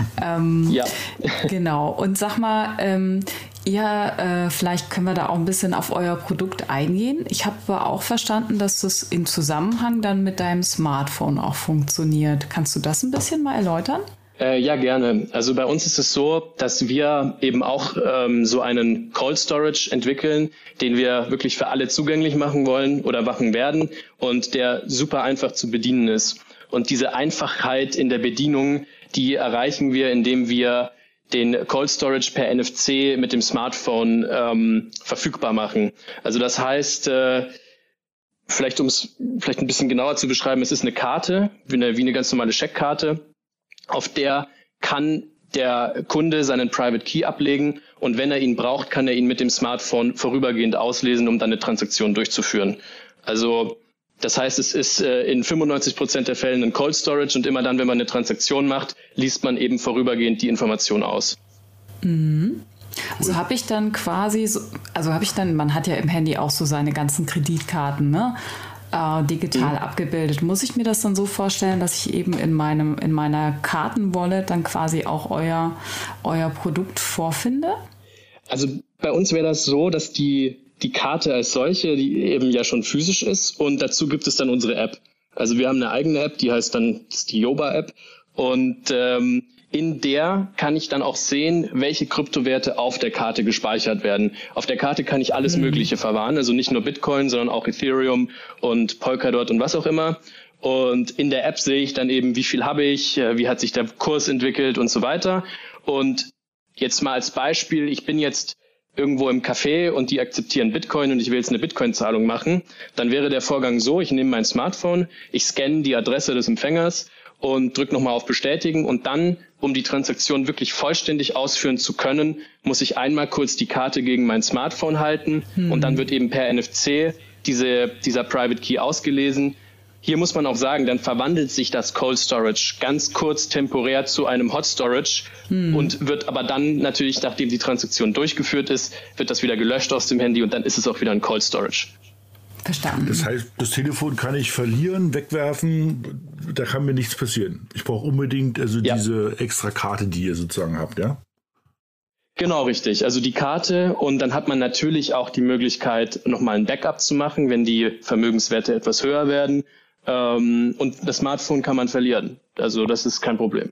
ähm, ja. Genau. Und sag mal, ähm, ihr, äh, vielleicht können wir da auch ein bisschen auf euer Produkt eingehen. Ich habe aber auch verstanden, dass das im Zusammenhang dann mit deinem Smartphone auch funktioniert. Kannst du das ein bisschen mal erläutern? Äh, ja, gerne. Also bei uns ist es so, dass wir eben auch ähm, so einen Cold Storage entwickeln, den wir wirklich für alle zugänglich machen wollen oder machen werden und der super einfach zu bedienen ist. Und diese Einfachheit in der Bedienung, die erreichen wir, indem wir den Cold Storage per N F C mit dem Smartphone ähm, verfügbar machen. Also das heißt, äh, vielleicht um es vielleicht ein bisschen genauer zu beschreiben, es ist eine Karte, wie eine, wie eine ganz normale Scheckkarte. Auf der kann der Kunde seinen Private Key ablegen und wenn er ihn braucht, kann er ihn mit dem Smartphone vorübergehend auslesen, um dann eine Transaktion durchzuführen. Also das heißt, es ist äh, in fünfundneunzig Prozent der Fällen ein Cold Storage und immer dann, wenn man eine Transaktion macht, liest man eben vorübergehend die Information aus. Mhm. Also habe ich dann quasi, so, also habe ich dann, man hat ja im Handy auch so seine ganzen Kreditkarten, ne? Äh, digital mhm. abgebildet. Muss ich mir das dann so vorstellen, dass ich eben in meinem in meiner Kartenwallet dann quasi auch euer, euer Produkt vorfinde? Also bei uns wäre das so, dass die, die Karte als solche, die eben ja schon physisch ist und dazu gibt es dann unsere App. Also wir haben eine eigene App, die heißt dann das ist die Yoba-App und ähm, in der kann ich dann auch sehen, welche Kryptowerte auf der Karte gespeichert werden. Auf der Karte kann ich alles mhm. Mögliche verwahren, also nicht nur Bitcoin, sondern auch Ethereum und Polkadot und was auch immer. Und in der App sehe ich dann eben, wie viel habe ich, wie hat sich der Kurs entwickelt und so weiter. Und jetzt mal als Beispiel, ich bin jetzt irgendwo im Café und die akzeptieren Bitcoin und ich will jetzt eine Bitcoin-Zahlung machen. Dann wäre der Vorgang so, ich nehme mein Smartphone, ich scanne die Adresse des Empfängers und drücke nochmal auf Bestätigen und dann, um die Transaktion wirklich vollständig ausführen zu können, muss ich einmal kurz die Karte gegen mein Smartphone halten hm. und dann wird eben per N F C diese, dieser Private Key ausgelesen. Hier muss man auch sagen, dann verwandelt sich das Cold Storage ganz kurz temporär zu einem Hot Storage hm. und wird aber dann natürlich, nachdem die Transaktion durchgeführt ist, wird das wieder gelöscht aus dem Handy und dann ist es auch wieder ein Cold Storage. Verstanden. Das heißt, das Telefon kann ich verlieren, wegwerfen, da kann mir nichts passieren. Ich brauche unbedingt also ja. diese extra Karte, die ihr sozusagen habt, ja? Genau, richtig. Also die Karte, und dann hat man natürlich auch die Möglichkeit, nochmal ein Backup zu machen, wenn die Vermögenswerte etwas höher werden. Ähm, und das Smartphone kann man verlieren. Also das ist kein Problem.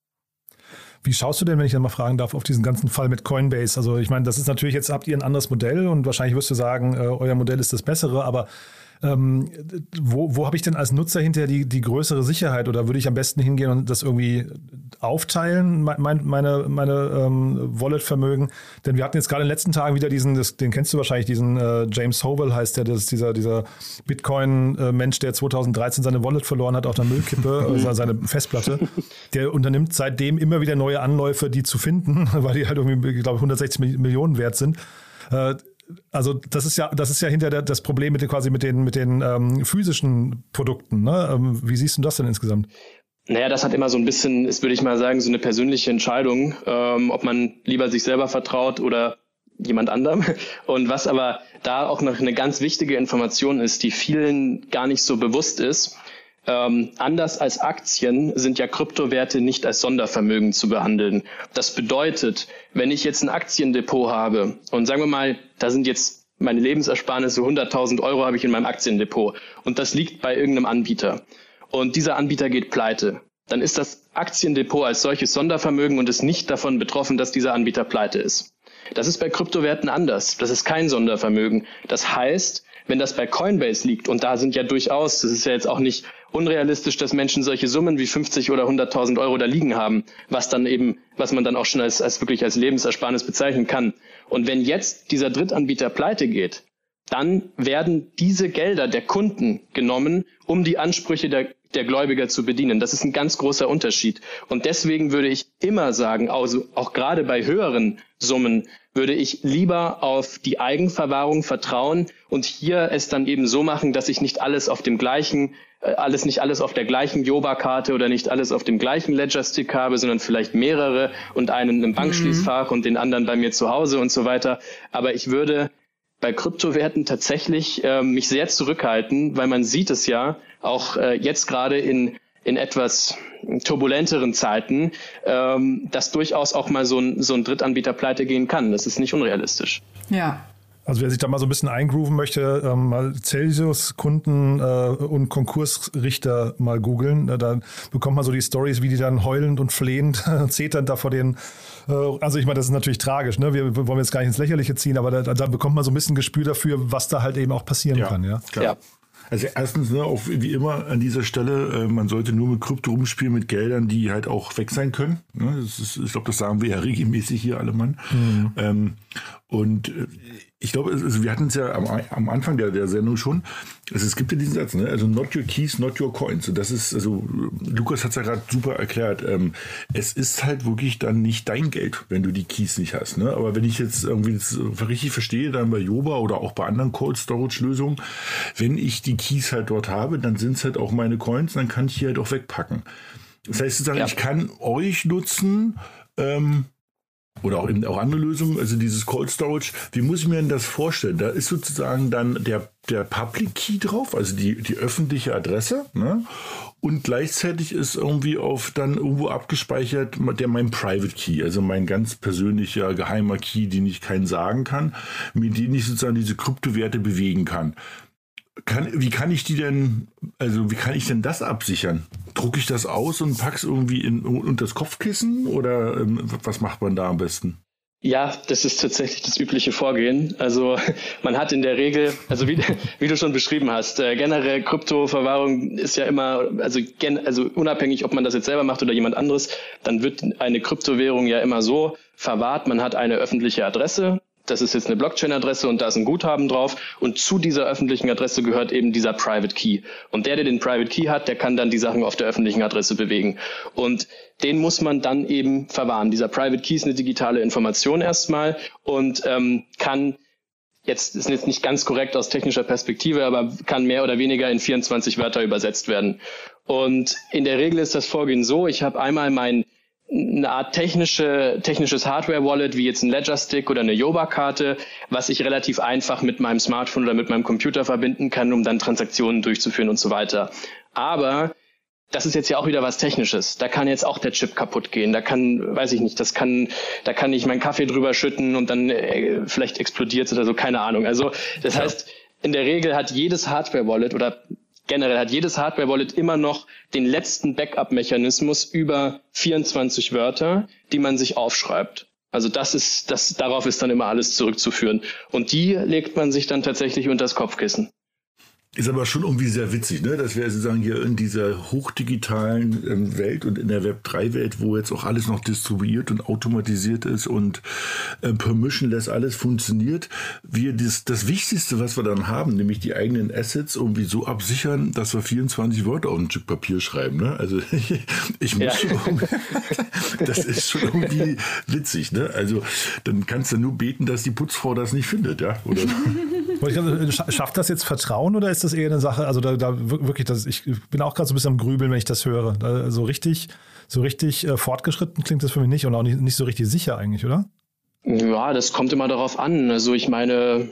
Wie schaust du denn, wenn ich dann mal fragen darf, auf diesen ganzen Fall mit Coinbase? Also ich meine, das ist natürlich, jetzt habt ihr ein anderes Modell und wahrscheinlich wirst du sagen, äh, euer Modell ist das bessere, aber ähm, wo, wo habe ich denn als Nutzer hinterher die, die größere Sicherheit, oder würde ich am besten hingehen und das irgendwie aufteilen, mein, meine, meine ähm, Wallet-Vermögen? Denn wir hatten jetzt gerade in den letzten Tagen wieder diesen, das, den kennst du wahrscheinlich, diesen äh, James Howell heißt der, das ist dieser, dieser Bitcoin-Mensch, der zweitausenddreihundzehn seine Wallet verloren hat auf der Müllkippe, also seine Festplatte. Der unternimmt seitdem immer wieder neue Anläufe, die zu finden, weil die halt irgendwie, ich glaube, hundertsechzig Millionen wert sind. Äh, Also das ist ja, das ist ja hinter das Problem mit den, quasi mit den, mit den ähm, physischen Produkten. Ne? Ähm, wie siehst du das denn insgesamt? Naja, das hat immer so ein bisschen, ist, würde ich mal sagen, so eine persönliche Entscheidung, ähm, ob man lieber sich selber vertraut oder jemand anderem. Und was aber da auch noch eine ganz wichtige Information ist, die vielen gar nicht so bewusst ist: Ähm, anders als Aktien sind ja Kryptowerte nicht als Sondervermögen zu behandeln. Das bedeutet, wenn ich jetzt ein Aktiendepot habe und sagen wir mal, da sind jetzt meine Lebensersparnisse, hunderttausend Euro habe ich in meinem Aktiendepot und das liegt bei irgendeinem Anbieter und dieser Anbieter geht pleite, dann ist das Aktiendepot als solches Sondervermögen und ist nicht davon betroffen, dass dieser Anbieter pleite ist. Das ist bei Kryptowerten anders. Das ist kein Sondervermögen. Das heißt, wenn das bei Coinbase liegt, und da sind ja durchaus, das ist ja jetzt auch nicht unrealistisch, dass Menschen solche Summen wie fünfzig oder hunderttausend Euro da liegen haben, was dann eben, was man dann auch schon als, als wirklich als Lebensersparnis bezeichnen kann. Und wenn jetzt dieser Drittanbieter pleite geht, dann werden diese Gelder der Kunden genommen, um die Ansprüche der, der Gläubiger zu bedienen. Das ist ein ganz großer Unterschied. Und deswegen würde ich immer sagen, also auch gerade bei höheren Summen, würde ich lieber auf die Eigenverwahrung vertrauen und hier es dann eben so machen, dass ich nicht alles auf dem gleichen, alles nicht alles auf der gleichen Joba-Karte oder nicht alles auf dem gleichen Ledger-Stick habe, sondern vielleicht mehrere und einen im Bankschließfach mhm. und den anderen bei mir zu Hause und so weiter. Aber ich würde bei Kryptowerten tatsächlich äh, mich sehr zurückhalten, weil man sieht es ja auch äh, jetzt gerade in in etwas turbulenteren Zeiten, ähm, dass durchaus auch mal so ein, so ein Drittanbieter pleite gehen kann. Das ist nicht unrealistisch. Ja. Also wer sich da mal so ein bisschen eingrooven möchte, ähm, mal Celsius-Kunden äh, und Konkursrichter mal googeln. Äh, da bekommt man so die Stories, wie die dann heulend und flehend zetern da vor den. Äh, also ich meine, das ist natürlich tragisch. Ne? Wir, wir wollen jetzt gar nicht ins Lächerliche ziehen, aber da, da bekommt man so ein bisschen Gespür dafür, was da halt eben auch passieren ja, kann. Ja, klar. Ja. Also erstens, ne, auch wie immer an dieser Stelle, äh, man sollte nur mit Krypto rumspielen, mit Geldern, die halt auch weg sein können. Ne? Das ist, ich glaube, das sagen wir ja regelmäßig hier alle Mann. Mhm. Ähm, und äh, ich glaube, also wir hatten es ja am, am Anfang der, der Sendung schon, also es gibt ja diesen Satz, ne? Also not your keys, not your coins. Und das ist, also Lukas hat es ja gerade super erklärt, ähm, es ist halt wirklich dann nicht dein Geld, wenn du die Keys nicht hast. Ne? Aber wenn ich jetzt irgendwie das richtig verstehe, dann bei Joba oder auch bei anderen Cold Storage Lösungen, wenn ich die Keys halt dort habe, dann sind es halt auch meine Coins, dann kann ich die halt auch wegpacken. Das heißt sozusagen, ja. ich kann euch nutzen, ähm, oder auch, in, auch andere Lösungen, also dieses Cold Storage, wie muss ich mir denn das vorstellen? Da ist sozusagen dann der, der Public Key drauf, also die, die öffentliche Adresse, ne? Und gleichzeitig ist irgendwie auf dann irgendwo abgespeichert der mein Private Key, also mein ganz persönlicher geheimer Key, den ich keinen sagen kann, mit dem ich sozusagen diese Kryptowerte bewegen kann. Kann, wie kann ich die denn, also wie kann ich denn das absichern? Drucke ich das aus und pack's irgendwie in, unter das Kopfkissen oder ähm, was macht man da am besten? Ja, das ist tatsächlich das übliche Vorgehen. Also man hat in der Regel, also wie, wie du schon beschrieben hast, äh, generell Kryptoverwahrung ist ja immer, also, gen, also unabhängig, ob man das jetzt selber macht oder jemand anderes, dann wird eine Kryptowährung ja immer so verwahrt, man hat eine öffentliche Adresse. Das ist jetzt eine Blockchain-Adresse und da ist ein Guthaben drauf und zu dieser öffentlichen Adresse gehört eben dieser Private Key. Und der, der den Private Key hat, der kann dann die Sachen auf der öffentlichen Adresse bewegen. Und den muss man dann eben verwahren. Dieser Private Key ist eine digitale Information erstmal und ähm, kann, jetzt ist jetzt nicht ganz korrekt aus technischer Perspektive, aber kann mehr oder weniger in vierundzwanzig Wörter übersetzt werden. Und in der Regel ist das Vorgehen so, ich habe einmal mein eine Art technische, technisches Hardware-Wallet, wie jetzt ein Ledger-Stick oder eine Joba-Karte, was ich relativ einfach mit meinem Smartphone oder mit meinem Computer verbinden kann, um dann Transaktionen durchzuführen und so weiter. Aber das ist jetzt ja auch wieder was Technisches. Da kann jetzt auch der Chip kaputt gehen. Da kann, weiß ich nicht, das kann, da kann ich meinen Kaffee drüber schütten und dann äh, vielleicht explodiert es oder so, keine Ahnung. Also das ja. heißt, in der Regel hat jedes Hardware-Wallet oder generell hat jedes Hardware-Wallet immer noch den letzten Backup-Mechanismus über vierundzwanzig Wörter, die man sich aufschreibt. Also das ist, das, darauf ist dann immer alles zurückzuführen. Und die legt man sich dann tatsächlich unter das Kopfkissen. Ist aber schon irgendwie sehr witzig, ne? Dass wir sozusagen hier in dieser hochdigitalen ähm, Welt und in der Web drei Welt, wo jetzt auch alles noch distribuiert und automatisiert ist und äh, permissionless alles funktioniert, wir das, das Wichtigste, was wir dann haben, nämlich die eigenen Assets irgendwie so absichern, dass wir vierundzwanzig Wörter auf ein Stück Papier schreiben, ne? Also ich, ich muss ja. schon, das ist schon irgendwie witzig, ne? Also dann kannst du nur beten, dass die Putzfrau das nicht findet, ja? Oder? Schafft das jetzt Vertrauen oder ist das eher eine Sache, also da, da wirklich, das, ich bin auch gerade so ein bisschen am Grübeln, wenn ich das höre. Da, so richtig, so richtig äh, fortgeschritten klingt das für mich nicht und auch nicht, nicht so richtig sicher eigentlich, oder? Ja, das kommt immer darauf an. Also ich meine...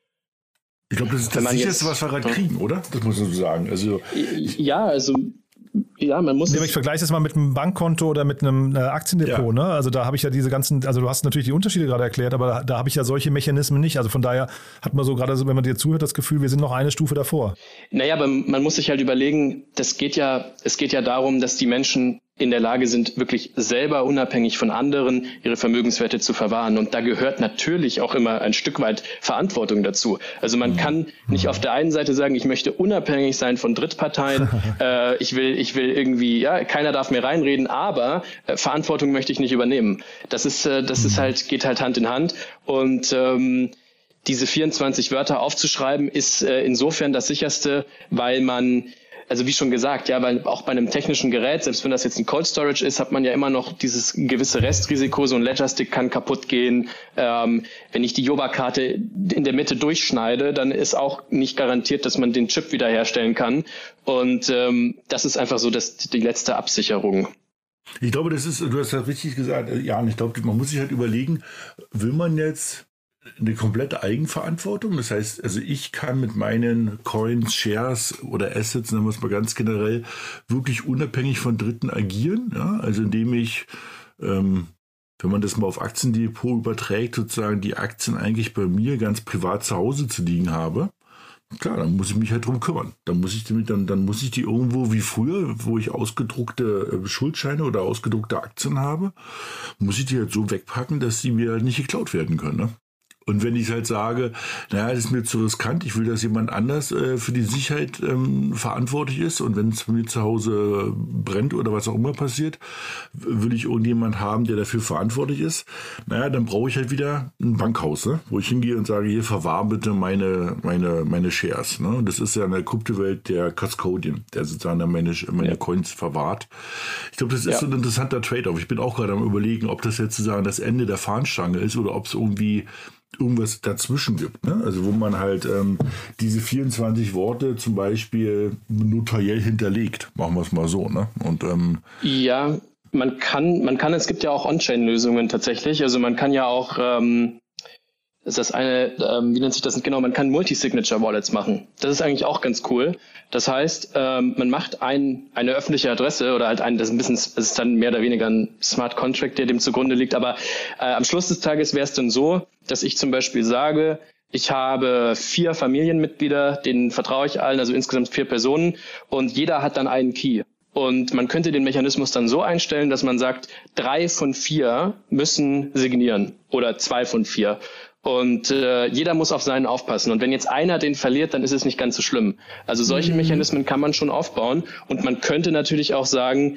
Ich glaube, das ist das Sicherste, was wir gerade kriegen, oder? Das muss man so sagen. Also, ja, also... Ja, man muss. Nee, ich vergleiche das mal mit einem Bankkonto oder mit einem äh, Aktiendepot. Ja. Ne? Also da habe ich ja diese ganzen, also du hast natürlich die Unterschiede gerade erklärt, aber da, da habe ich ja solche Mechanismen nicht. Also von daher hat man so gerade, wenn man dir zuhört, das Gefühl, wir sind noch eine Stufe davor. Naja, aber man muss sich halt überlegen, das geht ja, es geht ja darum, dass die Menschen in der Lage sind, wirklich selber unabhängig von anderen ihre Vermögenswerte zu verwahren. Und da gehört natürlich auch immer ein Stück weit Verantwortung dazu. Also man kann nicht auf der einen Seite sagen, ich möchte unabhängig sein von Drittparteien, äh, ich will, ich will irgendwie, ja, keiner darf mir reinreden, aber äh, Verantwortung möchte ich nicht übernehmen. Das ist, äh, das ist halt, geht halt Hand in Hand. Und ähm, diese vierundzwanzig Wörter aufzuschreiben, ist äh, insofern das Sicherste, weil man Also wie schon gesagt, ja, weil auch bei einem technischen Gerät, selbst wenn das jetzt ein Cold Storage ist, hat man ja immer noch dieses gewisse Restrisiko. So ein Ledger-Stick kann kaputt gehen. Ähm, wenn ich die Yoba-Karte in der Mitte durchschneide, dann ist auch nicht garantiert, dass man den Chip wiederherstellen kann. Und ähm, das ist einfach so das, die letzte Absicherung. Ich glaube, das ist, du hast das richtig gesagt, Jan, ich glaube, man muss sich halt überlegen, will man jetzt eine komplette Eigenverantwortung. Das heißt, also ich kann mit meinen Coins, Shares oder Assets, nennen wir es mal ganz generell, wirklich unabhängig von Dritten agieren. Ja? Also indem ich, ähm, wenn man das mal auf Aktiendepot überträgt, sozusagen die Aktien eigentlich bei mir ganz privat zu Hause zu liegen habe. Klar, dann muss ich mich halt drum kümmern. Dann muss ich die, dann, dann muss ich die irgendwo wie früher, wo ich ausgedruckte Schuldscheine oder ausgedruckte Aktien habe, muss ich die halt so wegpacken, dass die mir halt nicht geklaut werden können. Ne? Und wenn ich halt sage, naja, das ist mir zu riskant, ich will, dass jemand anders äh, für die Sicherheit ähm, verantwortlich ist und wenn es bei mir zu Hause brennt oder was auch immer passiert, will ich irgendjemand haben, der dafür verantwortlich ist, naja, dann brauche ich halt wieder ein Bankhaus, ne? Wo ich hingehe und sage, hier, verwahr bitte meine, meine, meine Shares. Ne? Und das ist ja in der Kryptowelt der Custodian, der sozusagen meine, meine ja. Coins verwahrt. Ich glaube, das ist ja. so ein interessanter Trade-off. Ich bin auch gerade am Überlegen, ob das jetzt sozusagen das Ende der Fahnenstange ist oder ob es irgendwie irgendwas dazwischen gibt, ne? Also wo man halt ähm, diese vierundzwanzig Worte zum Beispiel notariell hinterlegt, machen wir es mal so, ne? Und ähm, ja, man kann, man kann, es gibt ja auch On-Chain-Lösungen tatsächlich. Also man kann ja auch, ähm, ist das eine, ähm, wie nennt sich das genau? Man kann Multi-Signature-Wallets machen. Das ist eigentlich auch ganz cool. Das heißt, ähm, man macht ein, eine öffentliche Adresse oder halt ein, das ist ein bisschen, das ist dann mehr oder weniger ein Smart Contract, der dem zugrunde liegt. Aber äh, am Schluss des Tages wäre es dann so, dass ich zum Beispiel sage, ich habe vier Familienmitglieder, denen vertraue ich allen, also insgesamt vier Personen und jeder hat dann einen Key. Und man könnte den Mechanismus dann so einstellen, dass man sagt, drei von vier müssen signieren oder zwei von vier. Und äh, jeder muss auf seinen aufpassen. Und wenn jetzt einer den verliert, dann ist es nicht ganz so schlimm. Also solche mhm. Mechanismen kann man schon aufbauen. Und man könnte natürlich auch sagen,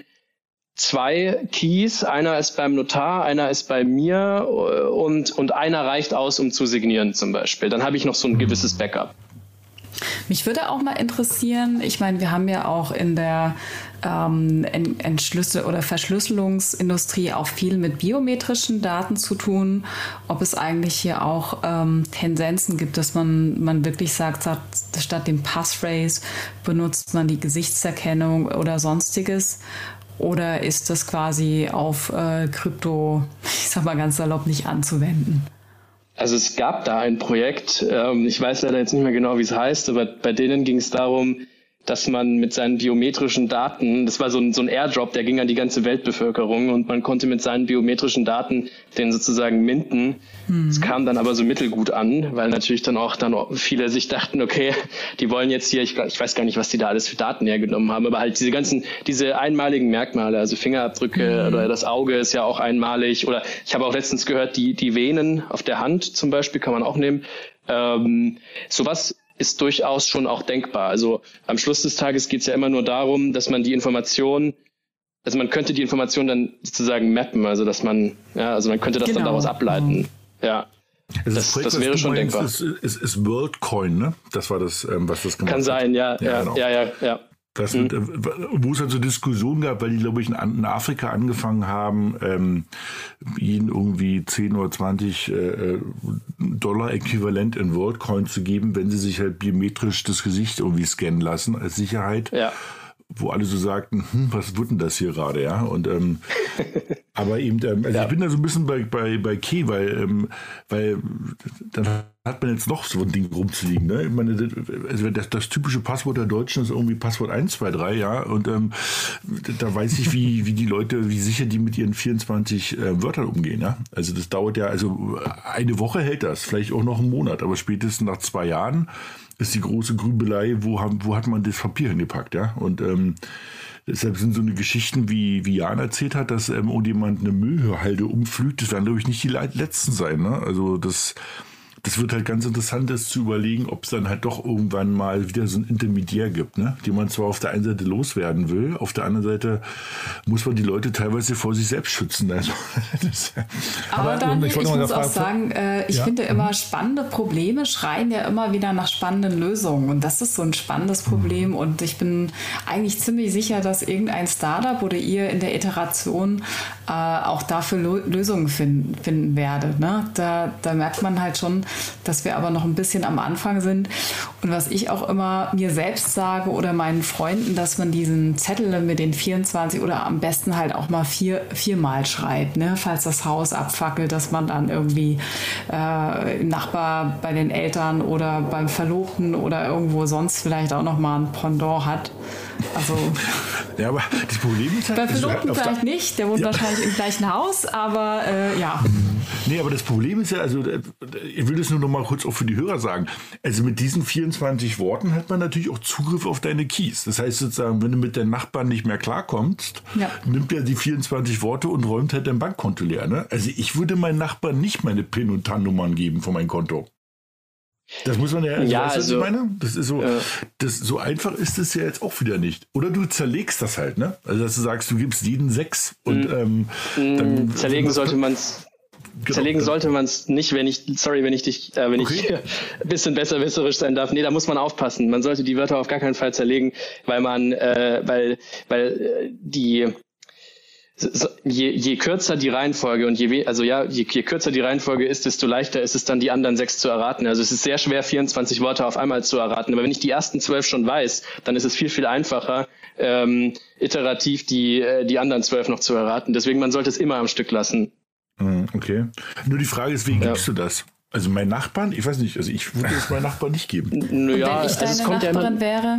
zwei Keys, einer ist beim Notar, einer ist bei mir und, und einer reicht aus, um zu signieren zum Beispiel. Dann habe ich noch so ein gewisses Backup. Mich würde auch mal interessieren, ich meine, wir haben ja auch in der ähm, Entschlüssel- oder Verschlüsselungsindustrie auch viel mit biometrischen Daten zu tun, ob es eigentlich hier auch ähm, Tendenzen gibt, dass man, man wirklich sagt, statt, statt dem Passphrase benutzt man die Gesichtserkennung oder sonstiges. Oder ist das quasi auf äh, Krypto, ich sag mal ganz salopp, nicht anzuwenden? Also es gab da ein Projekt, ähm, ich weiß leider jetzt nicht mehr genau, wie es heißt, aber bei denen ging es darum, dass man mit seinen biometrischen Daten, das war so ein, so ein Airdrop, der ging an die ganze Weltbevölkerung und man konnte mit seinen biometrischen Daten den sozusagen minten. Es mhm. kam dann aber so mittelgut an, weil natürlich dann auch dann viele sich dachten, okay, die wollen jetzt hier, ich, ich weiß gar nicht, was die da alles für Daten hergenommen haben, aber halt diese ganzen, diese einmaligen Merkmale, also Fingerabdrücke mhm. oder das Auge ist ja auch einmalig, oder ich habe auch letztens gehört, die, die Venen auf der Hand zum Beispiel kann man auch nehmen. Ähm, sowas ist durchaus schon auch denkbar. Also am Schluss des Tages geht es ja immer nur darum, dass man die Information, also man könnte die Information dann sozusagen mappen, also dass man, ja, also man könnte das genau. dann daraus ableiten. Mhm. Ja, also das, das, das wäre schon denkbar. Ist, ist, ist WorldCoin, ne? Das war das, was das gemacht hat. Kann sein, ja, ja, ja, genau. ja, ja, ja. Das wird, mhm. wo es also Diskussionen gab, weil die, glaube ich, in Afrika angefangen haben, ähm, ihnen irgendwie zehn oder zwanzig äh, Dollar äquivalent in WorldCoin zu geben, wenn sie sich halt biometrisch das Gesicht irgendwie scannen lassen als Sicherheit. Ja. Wo alle so sagten, hm, was wird denn das hier gerade, ja? Und ähm, aber eben, ähm, also ja. ich bin da so ein bisschen bei bei bei Key, weil ähm, weil dann hat man jetzt noch so ein Ding rumzuliegen, ne? Ich meine, also das, das typische Passwort der Deutschen ist irgendwie Passwort eins zwei drei, ja, und ähm, da weiß ich, wie wie die Leute, wie sicher die mit ihren vierundzwanzig äh, Wörtern umgehen, ja? Also das dauert ja, also eine Woche hält das, vielleicht auch noch einen Monat, aber spätestens nach zwei Jahren ist die große Grübelei, wo, haben, wo hat man das Papier hingepackt, ja? Und ähm, deshalb sind so eine Geschichten, wie, wie Jan erzählt hat, dass ähm, irgendjemand eine Müllhalde umflügt, das werden, glaube ich, nicht die letzten sein, ne? Also das, das wird halt ganz interessant, das zu überlegen, ob es dann halt doch irgendwann mal wieder so ein Intermediär gibt, ne? Den man zwar auf der einen Seite loswerden will, auf der anderen Seite muss man die Leute teilweise vor sich selbst schützen. Also, das, aber, aber Daniel, ich, ich muss auch sagen, äh, ich ja? finde immer, spannende Probleme schreien ja immer wieder nach spannenden Lösungen. Und das ist so ein spannendes Problem. Mhm. Und ich bin eigentlich ziemlich sicher, dass irgendein Startup oder ihr in der Iteration äh, auch dafür Lo- Lösungen finden, finden werdet. Ne? Da, da merkt man halt schon, dass wir aber noch ein bisschen am Anfang sind. Und was ich auch immer mir selbst sage oder meinen Freunden, dass man diesen Zettel mit den vierundzwanzig oder am besten halt auch mal vier, viermal schreibt, ne? Falls das Haus abfackelt, dass man dann irgendwie äh, im Nachbar bei den Eltern oder beim Verlobten oder irgendwo sonst vielleicht auch noch mal ein Pendant hat. Also ja, aber das Problem ist halt... Bei Verlobten also, vielleicht nicht, der wohnt ja. wahrscheinlich im gleichen Haus, aber äh, ja. Nee, aber das Problem ist ja, also ich will das nur noch mal kurz auch für die Hörer sagen, also mit diesen vierundzwanzig Worten hat man natürlich auch Zugriff auf deine Keys. Das heißt sozusagen, wenn du mit deinen Nachbarn nicht mehr klarkommst, ja. nimmt er die vierundzwanzig Worte und räumt halt dein Bankkonto leer. Ne? Also ich würde meinen Nachbarn nicht meine PIN- und T A N-Nummern geben von meinem Konto. Das muss man ja, also ja weißt, also, was ich meine? Das ist so, äh, das, so einfach ist es ja jetzt auch wieder nicht. Oder du zerlegst das halt, ne? Also dass du sagst, du gibst jeden sechs und ähm, dann, zerlegen sollte man es. Genau. Zerlegen sollte man es nicht, wenn ich, sorry, wenn ich dich, äh, wenn okay. ich ein bisschen besserwisserisch sein darf. Nee, da muss man aufpassen. Man sollte die Wörter auf gar keinen Fall zerlegen, weil man, äh, weil, weil äh, die, so, je, je kürzer die Reihenfolge und je, also ja, je, je kürzer die Reihenfolge ist, desto leichter ist es dann, die anderen sechs zu erraten. Also es ist sehr schwer, vierundzwanzig Worte auf einmal zu erraten. Aber wenn ich die ersten zwölf schon weiß, dann ist es viel, viel einfacher, ähm, iterativ die, äh, die anderen zwölf noch zu erraten. Deswegen, man sollte es immer am Stück lassen. Okay. Nur die Frage ist, wie ja. gibst du das? Also mein Nachbarn, ich weiß nicht, also ich würde es meinem Nachbarn nicht geben. Naja, wenn ich deine also Nachbarin ja wäre.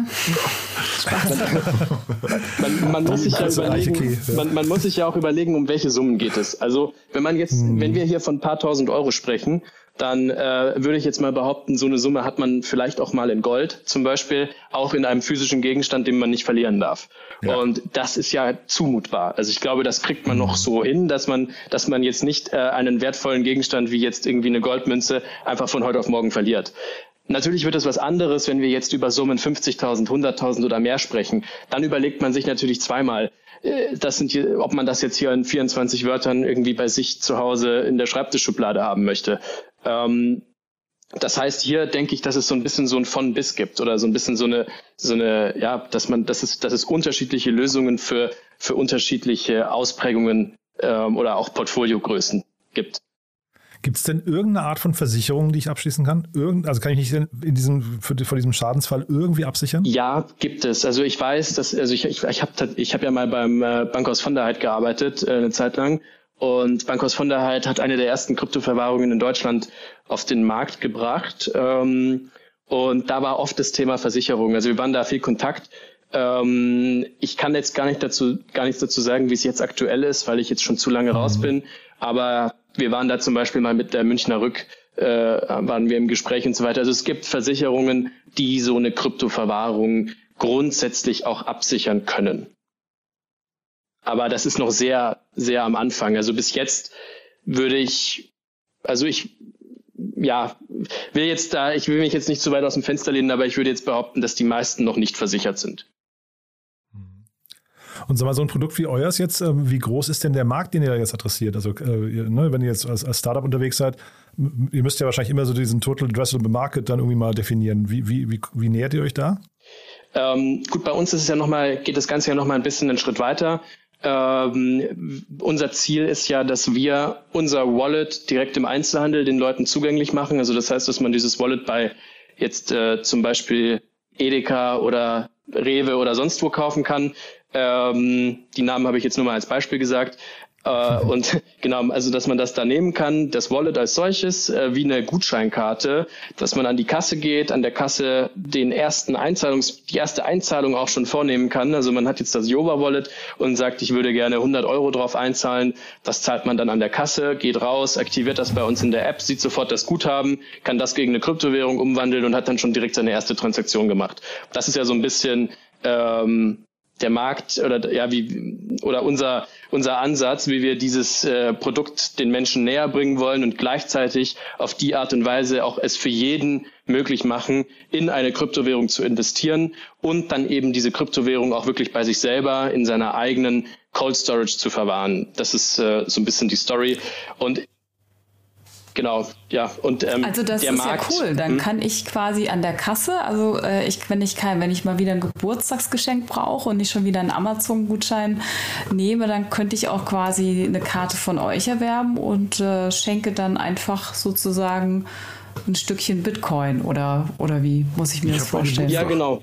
man, man, muss sich ja überlegen, man, man muss sich ja auch überlegen, um welche Summen geht es. Also wenn man jetzt, hm. wenn wir hier von ein paar tausend Euro sprechen, dann äh, würde ich jetzt mal behaupten, so eine Summe hat man vielleicht auch mal in Gold, zum Beispiel auch in einem physischen Gegenstand, den man nicht verlieren darf. Ja. Und das ist ja zumutbar. Also ich glaube, das kriegt man noch so hin, dass man, dass man jetzt nicht äh, einen wertvollen Gegenstand wie jetzt irgendwie eine Goldmünze einfach von heute auf morgen verliert. Natürlich wird es was anderes, wenn wir jetzt über Summen fünfzigtausend, hunderttausend oder mehr sprechen. Dann überlegt man sich natürlich zweimal, das sind hier, ob man das jetzt hier in vierundzwanzig Wörtern irgendwie bei sich zu Hause in der Schreibtischschublade haben möchte. Ähm, das heißt, hier denke ich, dass es so ein bisschen so ein von bis gibt oder so ein bisschen so eine, so eine, ja, dass man, dass es, dass es unterschiedliche Lösungen für, für unterschiedliche Ausprägungen ähm, oder auch Portfoliogrößen gibt. Gibt es denn irgendeine Art von Versicherung, die ich abschließen kann? Irgend, also kann ich mich in diesem, für, vor diesem Schadensfall irgendwie absichern? Ja, gibt es. Also ich weiß, dass, also ich, ich, ich habe ich hab ja mal beim äh, Bankhaus von der Heid gearbeitet, äh, eine Zeit lang. Und Bankhaus von der Heid hat eine der ersten Kryptoverwahrungen in Deutschland auf den Markt gebracht. Ähm, Und da war oft das Thema Versicherung. Also wir waren da viel Kontakt. Ähm, ich kann jetzt gar nicht dazu, gar nichts dazu sagen, wie es jetzt aktuell ist, weil ich jetzt schon zu lange mhm. raus bin. Aber wir waren da zum Beispiel mal mit der Münchner Rück, äh, waren wir im Gespräch und so weiter. Also es gibt Versicherungen, die so eine Kryptoverwahrung grundsätzlich auch absichern können. Aber das ist noch sehr, sehr am Anfang. Also bis jetzt würde ich, also ich, ja, will jetzt da, ich will mich jetzt nicht zu weit aus dem Fenster lehnen, aber ich würde jetzt behaupten, dass die meisten noch nicht versichert sind. Und sag mal, so ein Produkt wie euers jetzt, wie groß ist denn der Markt, den ihr jetzt adressiert? Also, ne, wenn ihr jetzt als, als Startup unterwegs seid, ihr müsst ja wahrscheinlich immer so diesen Total Addressable Market dann irgendwie mal definieren. Wie, wie, wie, wie nähert ihr euch da? Ähm, gut, bei uns ist es ja noch mal, geht das Ganze ja noch mal ein bisschen einen Schritt weiter. Ähm, unser Ziel ist ja, dass wir unser Wallet direkt im Einzelhandel den Leuten zugänglich machen. Also das heißt, dass man dieses Wallet bei jetzt äh, zum Beispiel Edeka oder Rewe oder sonst wo kaufen kann. Ähm, die Namen habe ich jetzt nur mal als Beispiel gesagt. Äh, und genau, also dass man das da nehmen kann, das Wallet als solches, äh, wie eine Gutscheinkarte, dass man an die Kasse geht, an der Kasse den ersten Einzahlungs, die erste Einzahlung auch schon vornehmen kann. Also man hat jetzt das Joba-Wallet und sagt, ich würde gerne hundert Euro drauf einzahlen. Das zahlt man dann an der Kasse, geht raus, aktiviert das bei uns in der App, sieht sofort das Guthaben, kann das gegen eine Kryptowährung umwandeln und hat dann schon direkt seine erste Transaktion gemacht. Das ist ja so ein bisschen ähm, der Markt oder ja wie oder unser unser Ansatz, wie wir dieses äh, Produkt den Menschen näher bringen wollen und gleichzeitig auf die Art und Weise auch es für jeden möglich machen, in eine Kryptowährung zu investieren und dann eben diese Kryptowährung auch wirklich bei sich selber in seiner eigenen Cold Storage zu verwahren. Das ist äh, so ein bisschen die Story und Genau, ja. Und ähm, also das der ist Markt, ja cool. Dann hm? kann ich quasi an der Kasse, also äh, ich, wenn ich kein, wenn ich mal wieder ein Geburtstagsgeschenk brauche und nicht schon wieder einen Amazon-Gutschein nehme, dann könnte ich auch quasi eine Karte von euch erwerben und äh, schenke dann einfach sozusagen ein Stückchen Bitcoin oder oder wie muss ich mir ich das vorstellen? Ja, genau.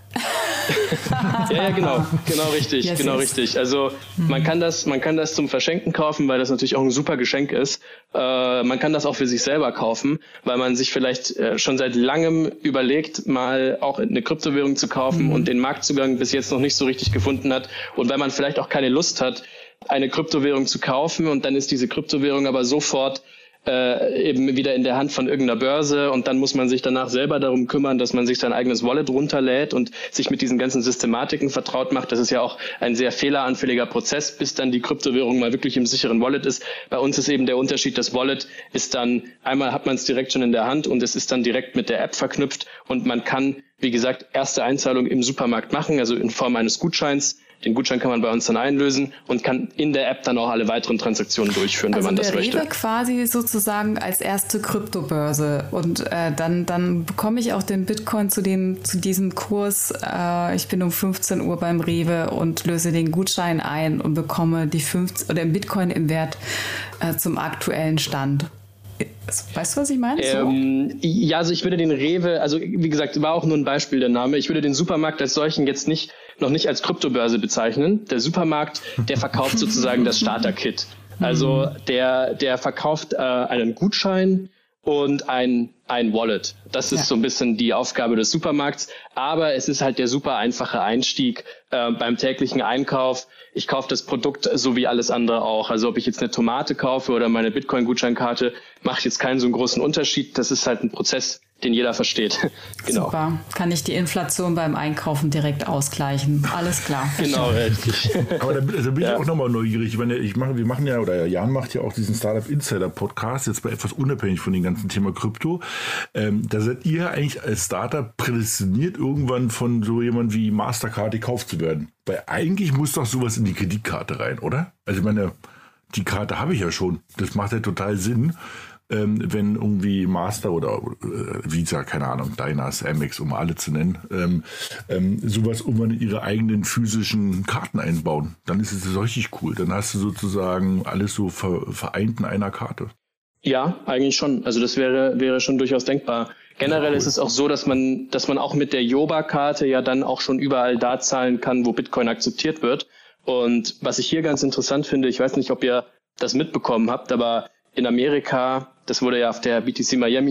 ja, ja, genau, genau richtig, yes, genau yes. richtig. Also mhm. man kann das, man kann das zum Verschenken kaufen, weil das natürlich auch ein super Geschenk ist. Äh, man kann das auch für sich selber kaufen, weil man sich vielleicht äh, schon seit langem überlegt, mal auch eine Kryptowährung zu kaufen mhm. und den Marktzugang bis jetzt noch nicht so richtig gefunden hat. Und weil man vielleicht auch keine Lust hat, eine Kryptowährung zu kaufen und dann ist diese Kryptowährung aber sofort Äh, eben wieder in der Hand von irgendeiner Börse und dann muss man sich danach selber darum kümmern, dass man sich sein eigenes Wallet runterlädt und sich mit diesen ganzen Systematiken vertraut macht. Das ist ja auch ein sehr fehleranfälliger Prozess, bis dann die Kryptowährung mal wirklich im sicheren Wallet ist. Bei uns ist eben der Unterschied, das Wallet ist dann, einmal hat man es direkt schon in der Hand und es ist dann direkt mit der App verknüpft und man kann, wie gesagt, erste Einzahlung im Supermarkt machen, also in Form eines Gutscheins. Den Gutschein kann man bei uns dann einlösen und kann in der App dann auch alle weiteren Transaktionen durchführen, also wenn man das möchte. Also quasi sozusagen als erste Kryptobörse und äh, dann dann bekomme ich auch den Bitcoin zu dem zu diesem Kurs. Äh, ich bin um fünfzehn Uhr beim Rewe und löse den Gutschein ein und bekomme die fünfzehn oder Bitcoin im Wert äh, zum aktuellen Stand. Weißt du, was ich meine? Ähm, so? Ja, also ich würde den Rewe, also wie gesagt, war auch nur ein Beispiel der Name. Ich würde den Supermarkt als solchen jetzt nicht noch nicht als Kryptobörse bezeichnen. Der Supermarkt, der verkauft sozusagen das Starter-Kit. Also der der verkauft äh, einen Gutschein und ein ein Wallet. Das ist ja. so ein bisschen die Aufgabe des Supermarkts. Aber es ist halt der super einfache Einstieg äh, beim täglichen Einkauf. Ich kaufe das Produkt so wie alles andere auch. Also ob ich jetzt eine Tomate kaufe oder meine Bitcoin-Gutscheinkarte, macht jetzt keinen so einen großen Unterschied. Das ist halt ein Prozess, den jeder versteht. Genau. Super. Kann ich die Inflation beim Einkaufen direkt ausgleichen. Alles klar. Genau, richtig. Aber da, da bin ich ja. auch nochmal neugierig. Ich meine, ich mache, wir machen ja, oder Jan macht ja auch diesen Startup Insider Podcast, jetzt mal etwas unabhängig von dem ganzen Thema Krypto. Ähm, da seid ihr eigentlich als Startup prädestiniert, irgendwann von so jemand wie Mastercard gekauft zu werden. Weil eigentlich muss doch sowas in die Kreditkarte rein, oder? Also ich meine, die Karte habe ich ja schon. Das macht ja total Sinn. Ähm, wenn irgendwie Master oder äh, Visa, keine Ahnung, Dynas, Amex, um alle zu nennen, ähm, ähm, sowas irgendwann in ihre eigenen physischen Karten einbauen, dann ist es richtig cool. Dann hast du sozusagen alles so ver- vereint in einer Karte. Ja, eigentlich schon. Also das wäre wäre schon durchaus denkbar. Generell ja, cool. ist es auch so, dass man dass man auch mit der Joba-Karte ja dann auch schon überall da zahlen kann, wo Bitcoin akzeptiert wird. Und was ich hier ganz interessant finde, ich weiß nicht, ob ihr das mitbekommen habt, aber in Amerika, das wurde ja auf der B T C Miami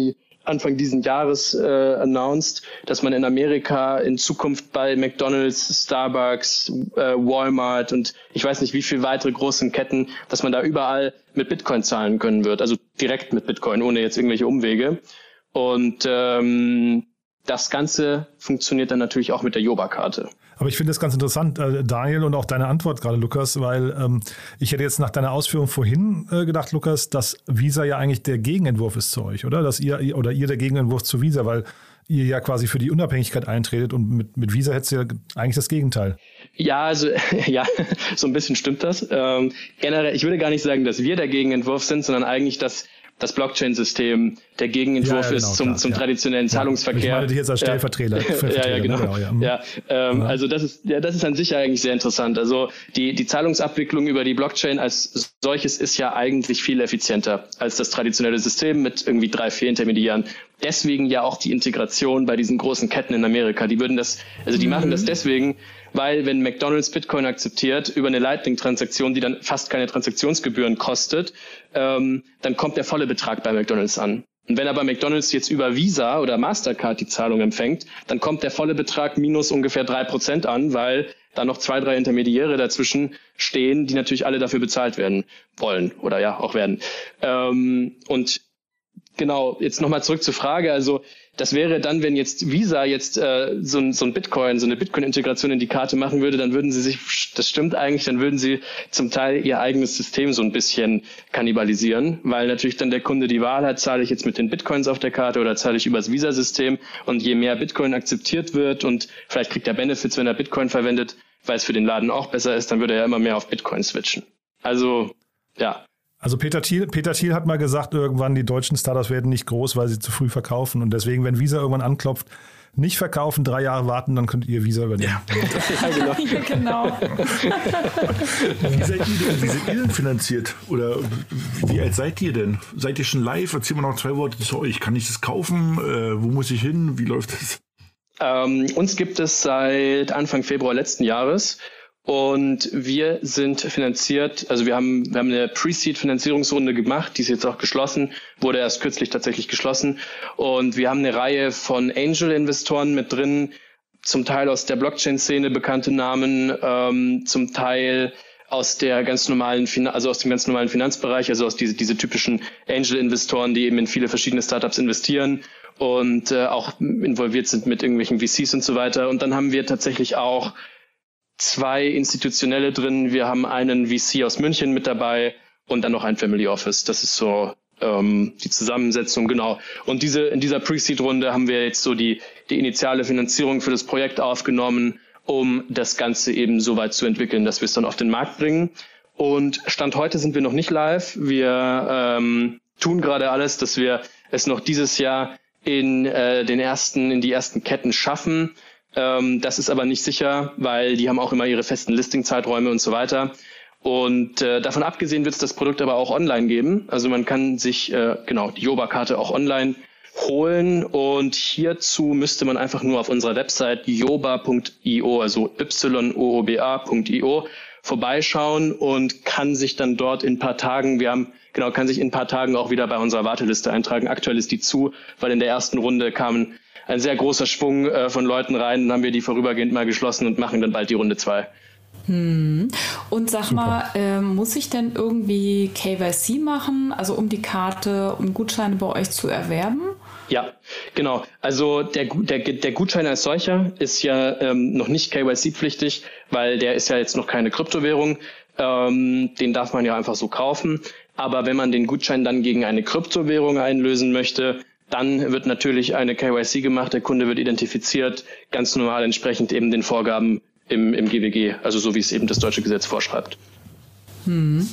Anfang diesen Jahres äh, announced, dass man in Amerika in Zukunft bei McDonald's, Starbucks, äh, Walmart und ich weiß nicht wie viele weitere großen Ketten, dass man da überall mit Bitcoin zahlen können wird, also direkt mit Bitcoin, ohne jetzt irgendwelche Umwege. Und ähm, das Ganze funktioniert dann natürlich auch mit der Yoba-Karte. Aber ich finde das ganz interessant, äh, Daniel, und auch deine Antwort gerade, Lukas, weil ähm, ich hätte jetzt nach deiner Ausführung vorhin äh, gedacht, Lukas, dass Visa ja eigentlich der Gegenentwurf ist zu euch, oder? Dass ihr oder ihr der Gegenentwurf zu Visa, weil ihr ja quasi für die Unabhängigkeit eintretet und mit, mit Visa hättest du ja eigentlich das Gegenteil. Ja, also ja, so ein bisschen stimmt das. Ähm, generell, ich würde gar nicht sagen, dass wir der Gegenentwurf sind, sondern eigentlich, dass das Blockchain-System der Gegenentwurf ja, ja, genau, ist zum, klar, zum ja. traditionellen Zahlungsverkehr. Ich meine dich jetzt als Stellvertreter. Ja, ja, ja, genau. genau ja. Ja, ähm, ja. Also das ist, ja, das ist an sich eigentlich sehr interessant. Also die, die Zahlungsabwicklung über die Blockchain als solches ist ja eigentlich viel effizienter als das traditionelle System mit irgendwie drei, vier Intermediären. Deswegen ja auch die Integration bei diesen großen Ketten in Amerika. Die würden das, also die mhm. machen das deswegen, weil wenn McDonald's Bitcoin akzeptiert über eine Lightning-Transaktion, die dann fast keine Transaktionsgebühren kostet, ähm, dann kommt der volle Betrag bei McDonald's an. Und wenn aber McDonald's jetzt über Visa oder Mastercard die Zahlung empfängt, dann kommt der volle Betrag minus ungefähr drei Prozent an, weil da noch zwei, drei Intermediäre dazwischen stehen, die natürlich alle dafür bezahlt werden wollen oder ja auch werden. Ähm, und genau, jetzt nochmal zurück zur Frage. Also das wäre dann, wenn jetzt Visa jetzt äh, so ein, so ein Bitcoin, so eine Bitcoin-Integration in die Karte machen würde, dann würden sie sich, das stimmt eigentlich, dann würden sie zum Teil ihr eigenes System so ein bisschen kannibalisieren, weil natürlich dann der Kunde die Wahl hat, zahle ich jetzt mit den Bitcoins auf der Karte oder zahle ich übers Visa-System, und je mehr Bitcoin akzeptiert wird und vielleicht kriegt er Benefits, wenn er Bitcoin verwendet, weil es für den Laden auch besser ist, dann würde er immer mehr auf Bitcoin switchen. Also, ja. Also Peter Thiel, Peter Thiel hat mal gesagt, irgendwann die deutschen Startups werden nicht groß, weil sie zu früh verkaufen. Und deswegen, wenn Visa irgendwann anklopft, nicht verkaufen, drei Jahre warten, dann könnt ihr Visa übernehmen. Ja, ja genau. genau. Wie seid ihr denn, wie seid ihr denn finanziert? Oder wie alt seid ihr denn? Seid ihr schon live? Erzähl mal noch zwei Worte zu euch. Kann ich das kaufen? Äh, wo muss ich hin? Wie läuft das? Ähm, uns gibt es seit Anfang Februar letzten Jahres. Und wir sind finanziert, also wir haben wir haben eine Pre-Seed-Finanzierungsrunde gemacht, die ist jetzt auch geschlossen, wurde erst kürzlich tatsächlich geschlossen. Und wir haben eine Reihe von Angel-Investoren mit drin, zum Teil aus der Blockchain-Szene bekannte Namen, ähm, zum Teil aus der ganz normalen, also aus dem ganz normalen Finanzbereich, also aus diese diese typischen Angel-Investoren, die eben in viele verschiedene Startups investieren und äh, auch involviert sind mit irgendwelchen V Cs und so weiter. Und dann haben wir tatsächlich auch zwei institutionelle drin. Wir haben einen V C aus München mit dabei und dann noch ein Family Office. Das ist so ähm, die Zusammensetzung, genau. Und diese in dieser Pre-Seed-Runde haben wir jetzt so die die initiale Finanzierung für das Projekt aufgenommen, um das Ganze eben so weit zu entwickeln, dass wir es dann auf den Markt bringen. Und Stand heute sind wir noch nicht live. Wir ähm, tun gerade alles, dass wir es noch dieses Jahr in äh, den ersten in die ersten Ketten schaffen. Das ist aber nicht sicher, weil die haben auch immer ihre festen Listing-Zeiträume und so weiter. Und äh, davon abgesehen wird es das Produkt aber auch online geben. Also man kann sich äh, genau die Yoba-Karte auch online holen. Und hierzu müsste man einfach nur auf unserer Website yoba punkt io, also y o o b a punkt io, vorbeischauen und kann sich dann dort in ein paar Tagen, wir haben genau, kann sich in ein paar Tagen auch wieder bei unserer Warteliste eintragen. Aktuell ist die zu, weil in der ersten Runde kamen ein sehr großer Schwung äh, von Leuten rein. Dann haben wir die vorübergehend mal geschlossen und machen dann bald die Runde zwei. Hm. Und sag Super. mal, äh, muss ich denn irgendwie K Y C machen, also um die Karte, um Gutscheine bei euch zu erwerben? Ja, genau. Also der, der, der Gutschein als solcher ist ja ähm, noch nicht K Y C-pflichtig, weil der ist ja jetzt noch keine Kryptowährung. Ähm, den darf man ja einfach so kaufen. Aber wenn man den Gutschein dann gegen eine Kryptowährung einlösen möchte, dann wird natürlich eine K Y C gemacht, der Kunde wird identifiziert, ganz normal entsprechend eben den Vorgaben im, im G W G, also so wie es eben das deutsche Gesetz vorschreibt. Hm.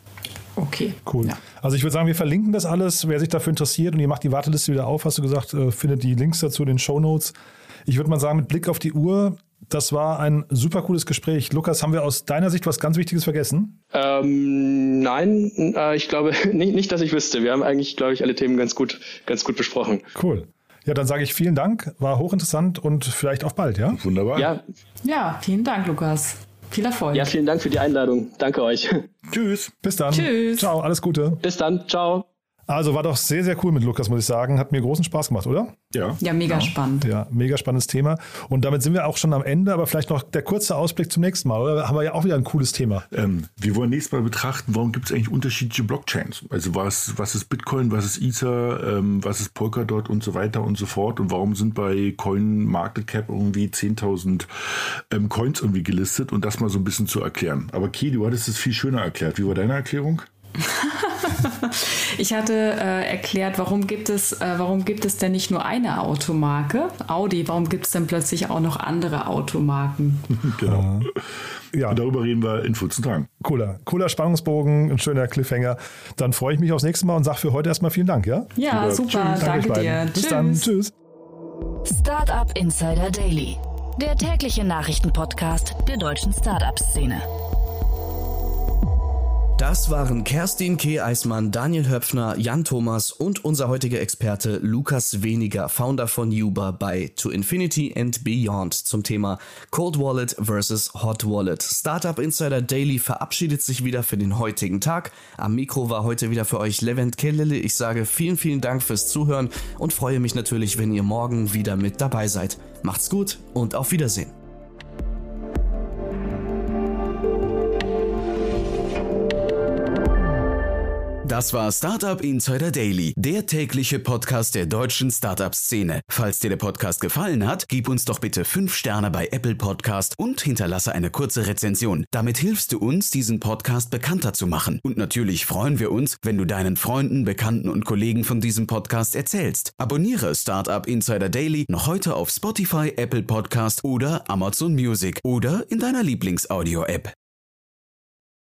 Okay. Cool. Ja. Also ich würde sagen, wir verlinken das alles, wer sich dafür interessiert, und ihr macht die Warteliste wieder auf, hast du gesagt, äh, findet die Links dazu in den Shownotes. Ich würde mal sagen, mit Blick auf die Uhr, das war ein super cooles Gespräch. Lukas, haben wir aus deiner Sicht was ganz Wichtiges vergessen? Ähm, nein, äh, ich glaube nicht, nicht, dass ich wüsste. Wir haben eigentlich, glaube ich, alle Themen ganz gut, ganz gut besprochen. Cool. Ja, dann sage ich vielen Dank, war hochinteressant und vielleicht auf bald, ja? Wunderbar. Ja, ja, vielen Dank, Lukas. Viel Erfolg. Ja, vielen Dank für die Einladung. Danke euch. Tschüss. Bis dann. Tschüss. Ciao, alles Gute. Bis dann. Ciao. Also war doch sehr, sehr cool mit Lukas, muss ich sagen. Hat mir großen Spaß gemacht, oder? Ja. Ja, mega ja. spannend. Ja, mega spannendes Thema. Und damit sind wir auch schon am Ende, aber vielleicht noch der kurze Ausblick zum nächsten Mal, oder? Haben wir ja auch wieder ein cooles Thema. Ähm, wir wollen nächstes Mal betrachten, warum gibt es eigentlich unterschiedliche Blockchains? Also was, was ist Bitcoin, was ist Ether, ähm, was ist Polkadot und so weiter und so fort. Und warum sind bei Coin Market Cap irgendwie zehntausend ähm, Coins irgendwie gelistet und das mal so ein bisschen zu erklären. Aber Ki, du hattest es viel schöner erklärt. Wie war deine Erklärung? Ich hatte äh, erklärt, warum gibt es, äh, warum gibt es denn nicht nur eine Automarke, Audi, warum gibt es denn plötzlich auch noch andere Automarken? Genau. Ja. Und darüber reden wir in vierzehn Tagen. Cooler, cooler Spannungsbogen, ein schöner Cliffhanger. Dann freue ich mich aufs nächste Mal und sage für heute erstmal vielen Dank, ja? Ja, super, Tschüss. danke, Danke dir. Bis Tschüss. dann, tschüss. Startup Insider Daily, der tägliche Nachrichtenpodcast der deutschen Startup-Szene. Das waren Kerstin K. Eismann, Daniel Höpfner, Jan Thomas und unser heutiger Experte Lukas Weniger, Founder von Uber bei To Infinity and Beyond zum Thema Cold Wallet versus Hot Wallet. Startup Insider Daily verabschiedet sich wieder für den heutigen Tag. Am Mikro war heute wieder für euch Levent Kellele. Ich sage vielen, vielen Dank fürs Zuhören und freue mich natürlich, wenn ihr morgen wieder mit dabei seid. Macht's gut und auf Wiedersehen. Das war Startup Insider Daily, der tägliche Podcast der deutschen Startup-Szene. Falls dir der Podcast gefallen hat, gib uns doch bitte fünf Sterne bei Apple Podcast und hinterlasse eine kurze Rezension. Damit hilfst du uns, diesen Podcast bekannter zu machen. Und natürlich freuen wir uns, wenn du deinen Freunden, Bekannten und Kollegen von diesem Podcast erzählst. Abonniere Startup Insider Daily noch heute auf Spotify, Apple Podcast oder Amazon Music oder in deiner Lieblings-Audio-App.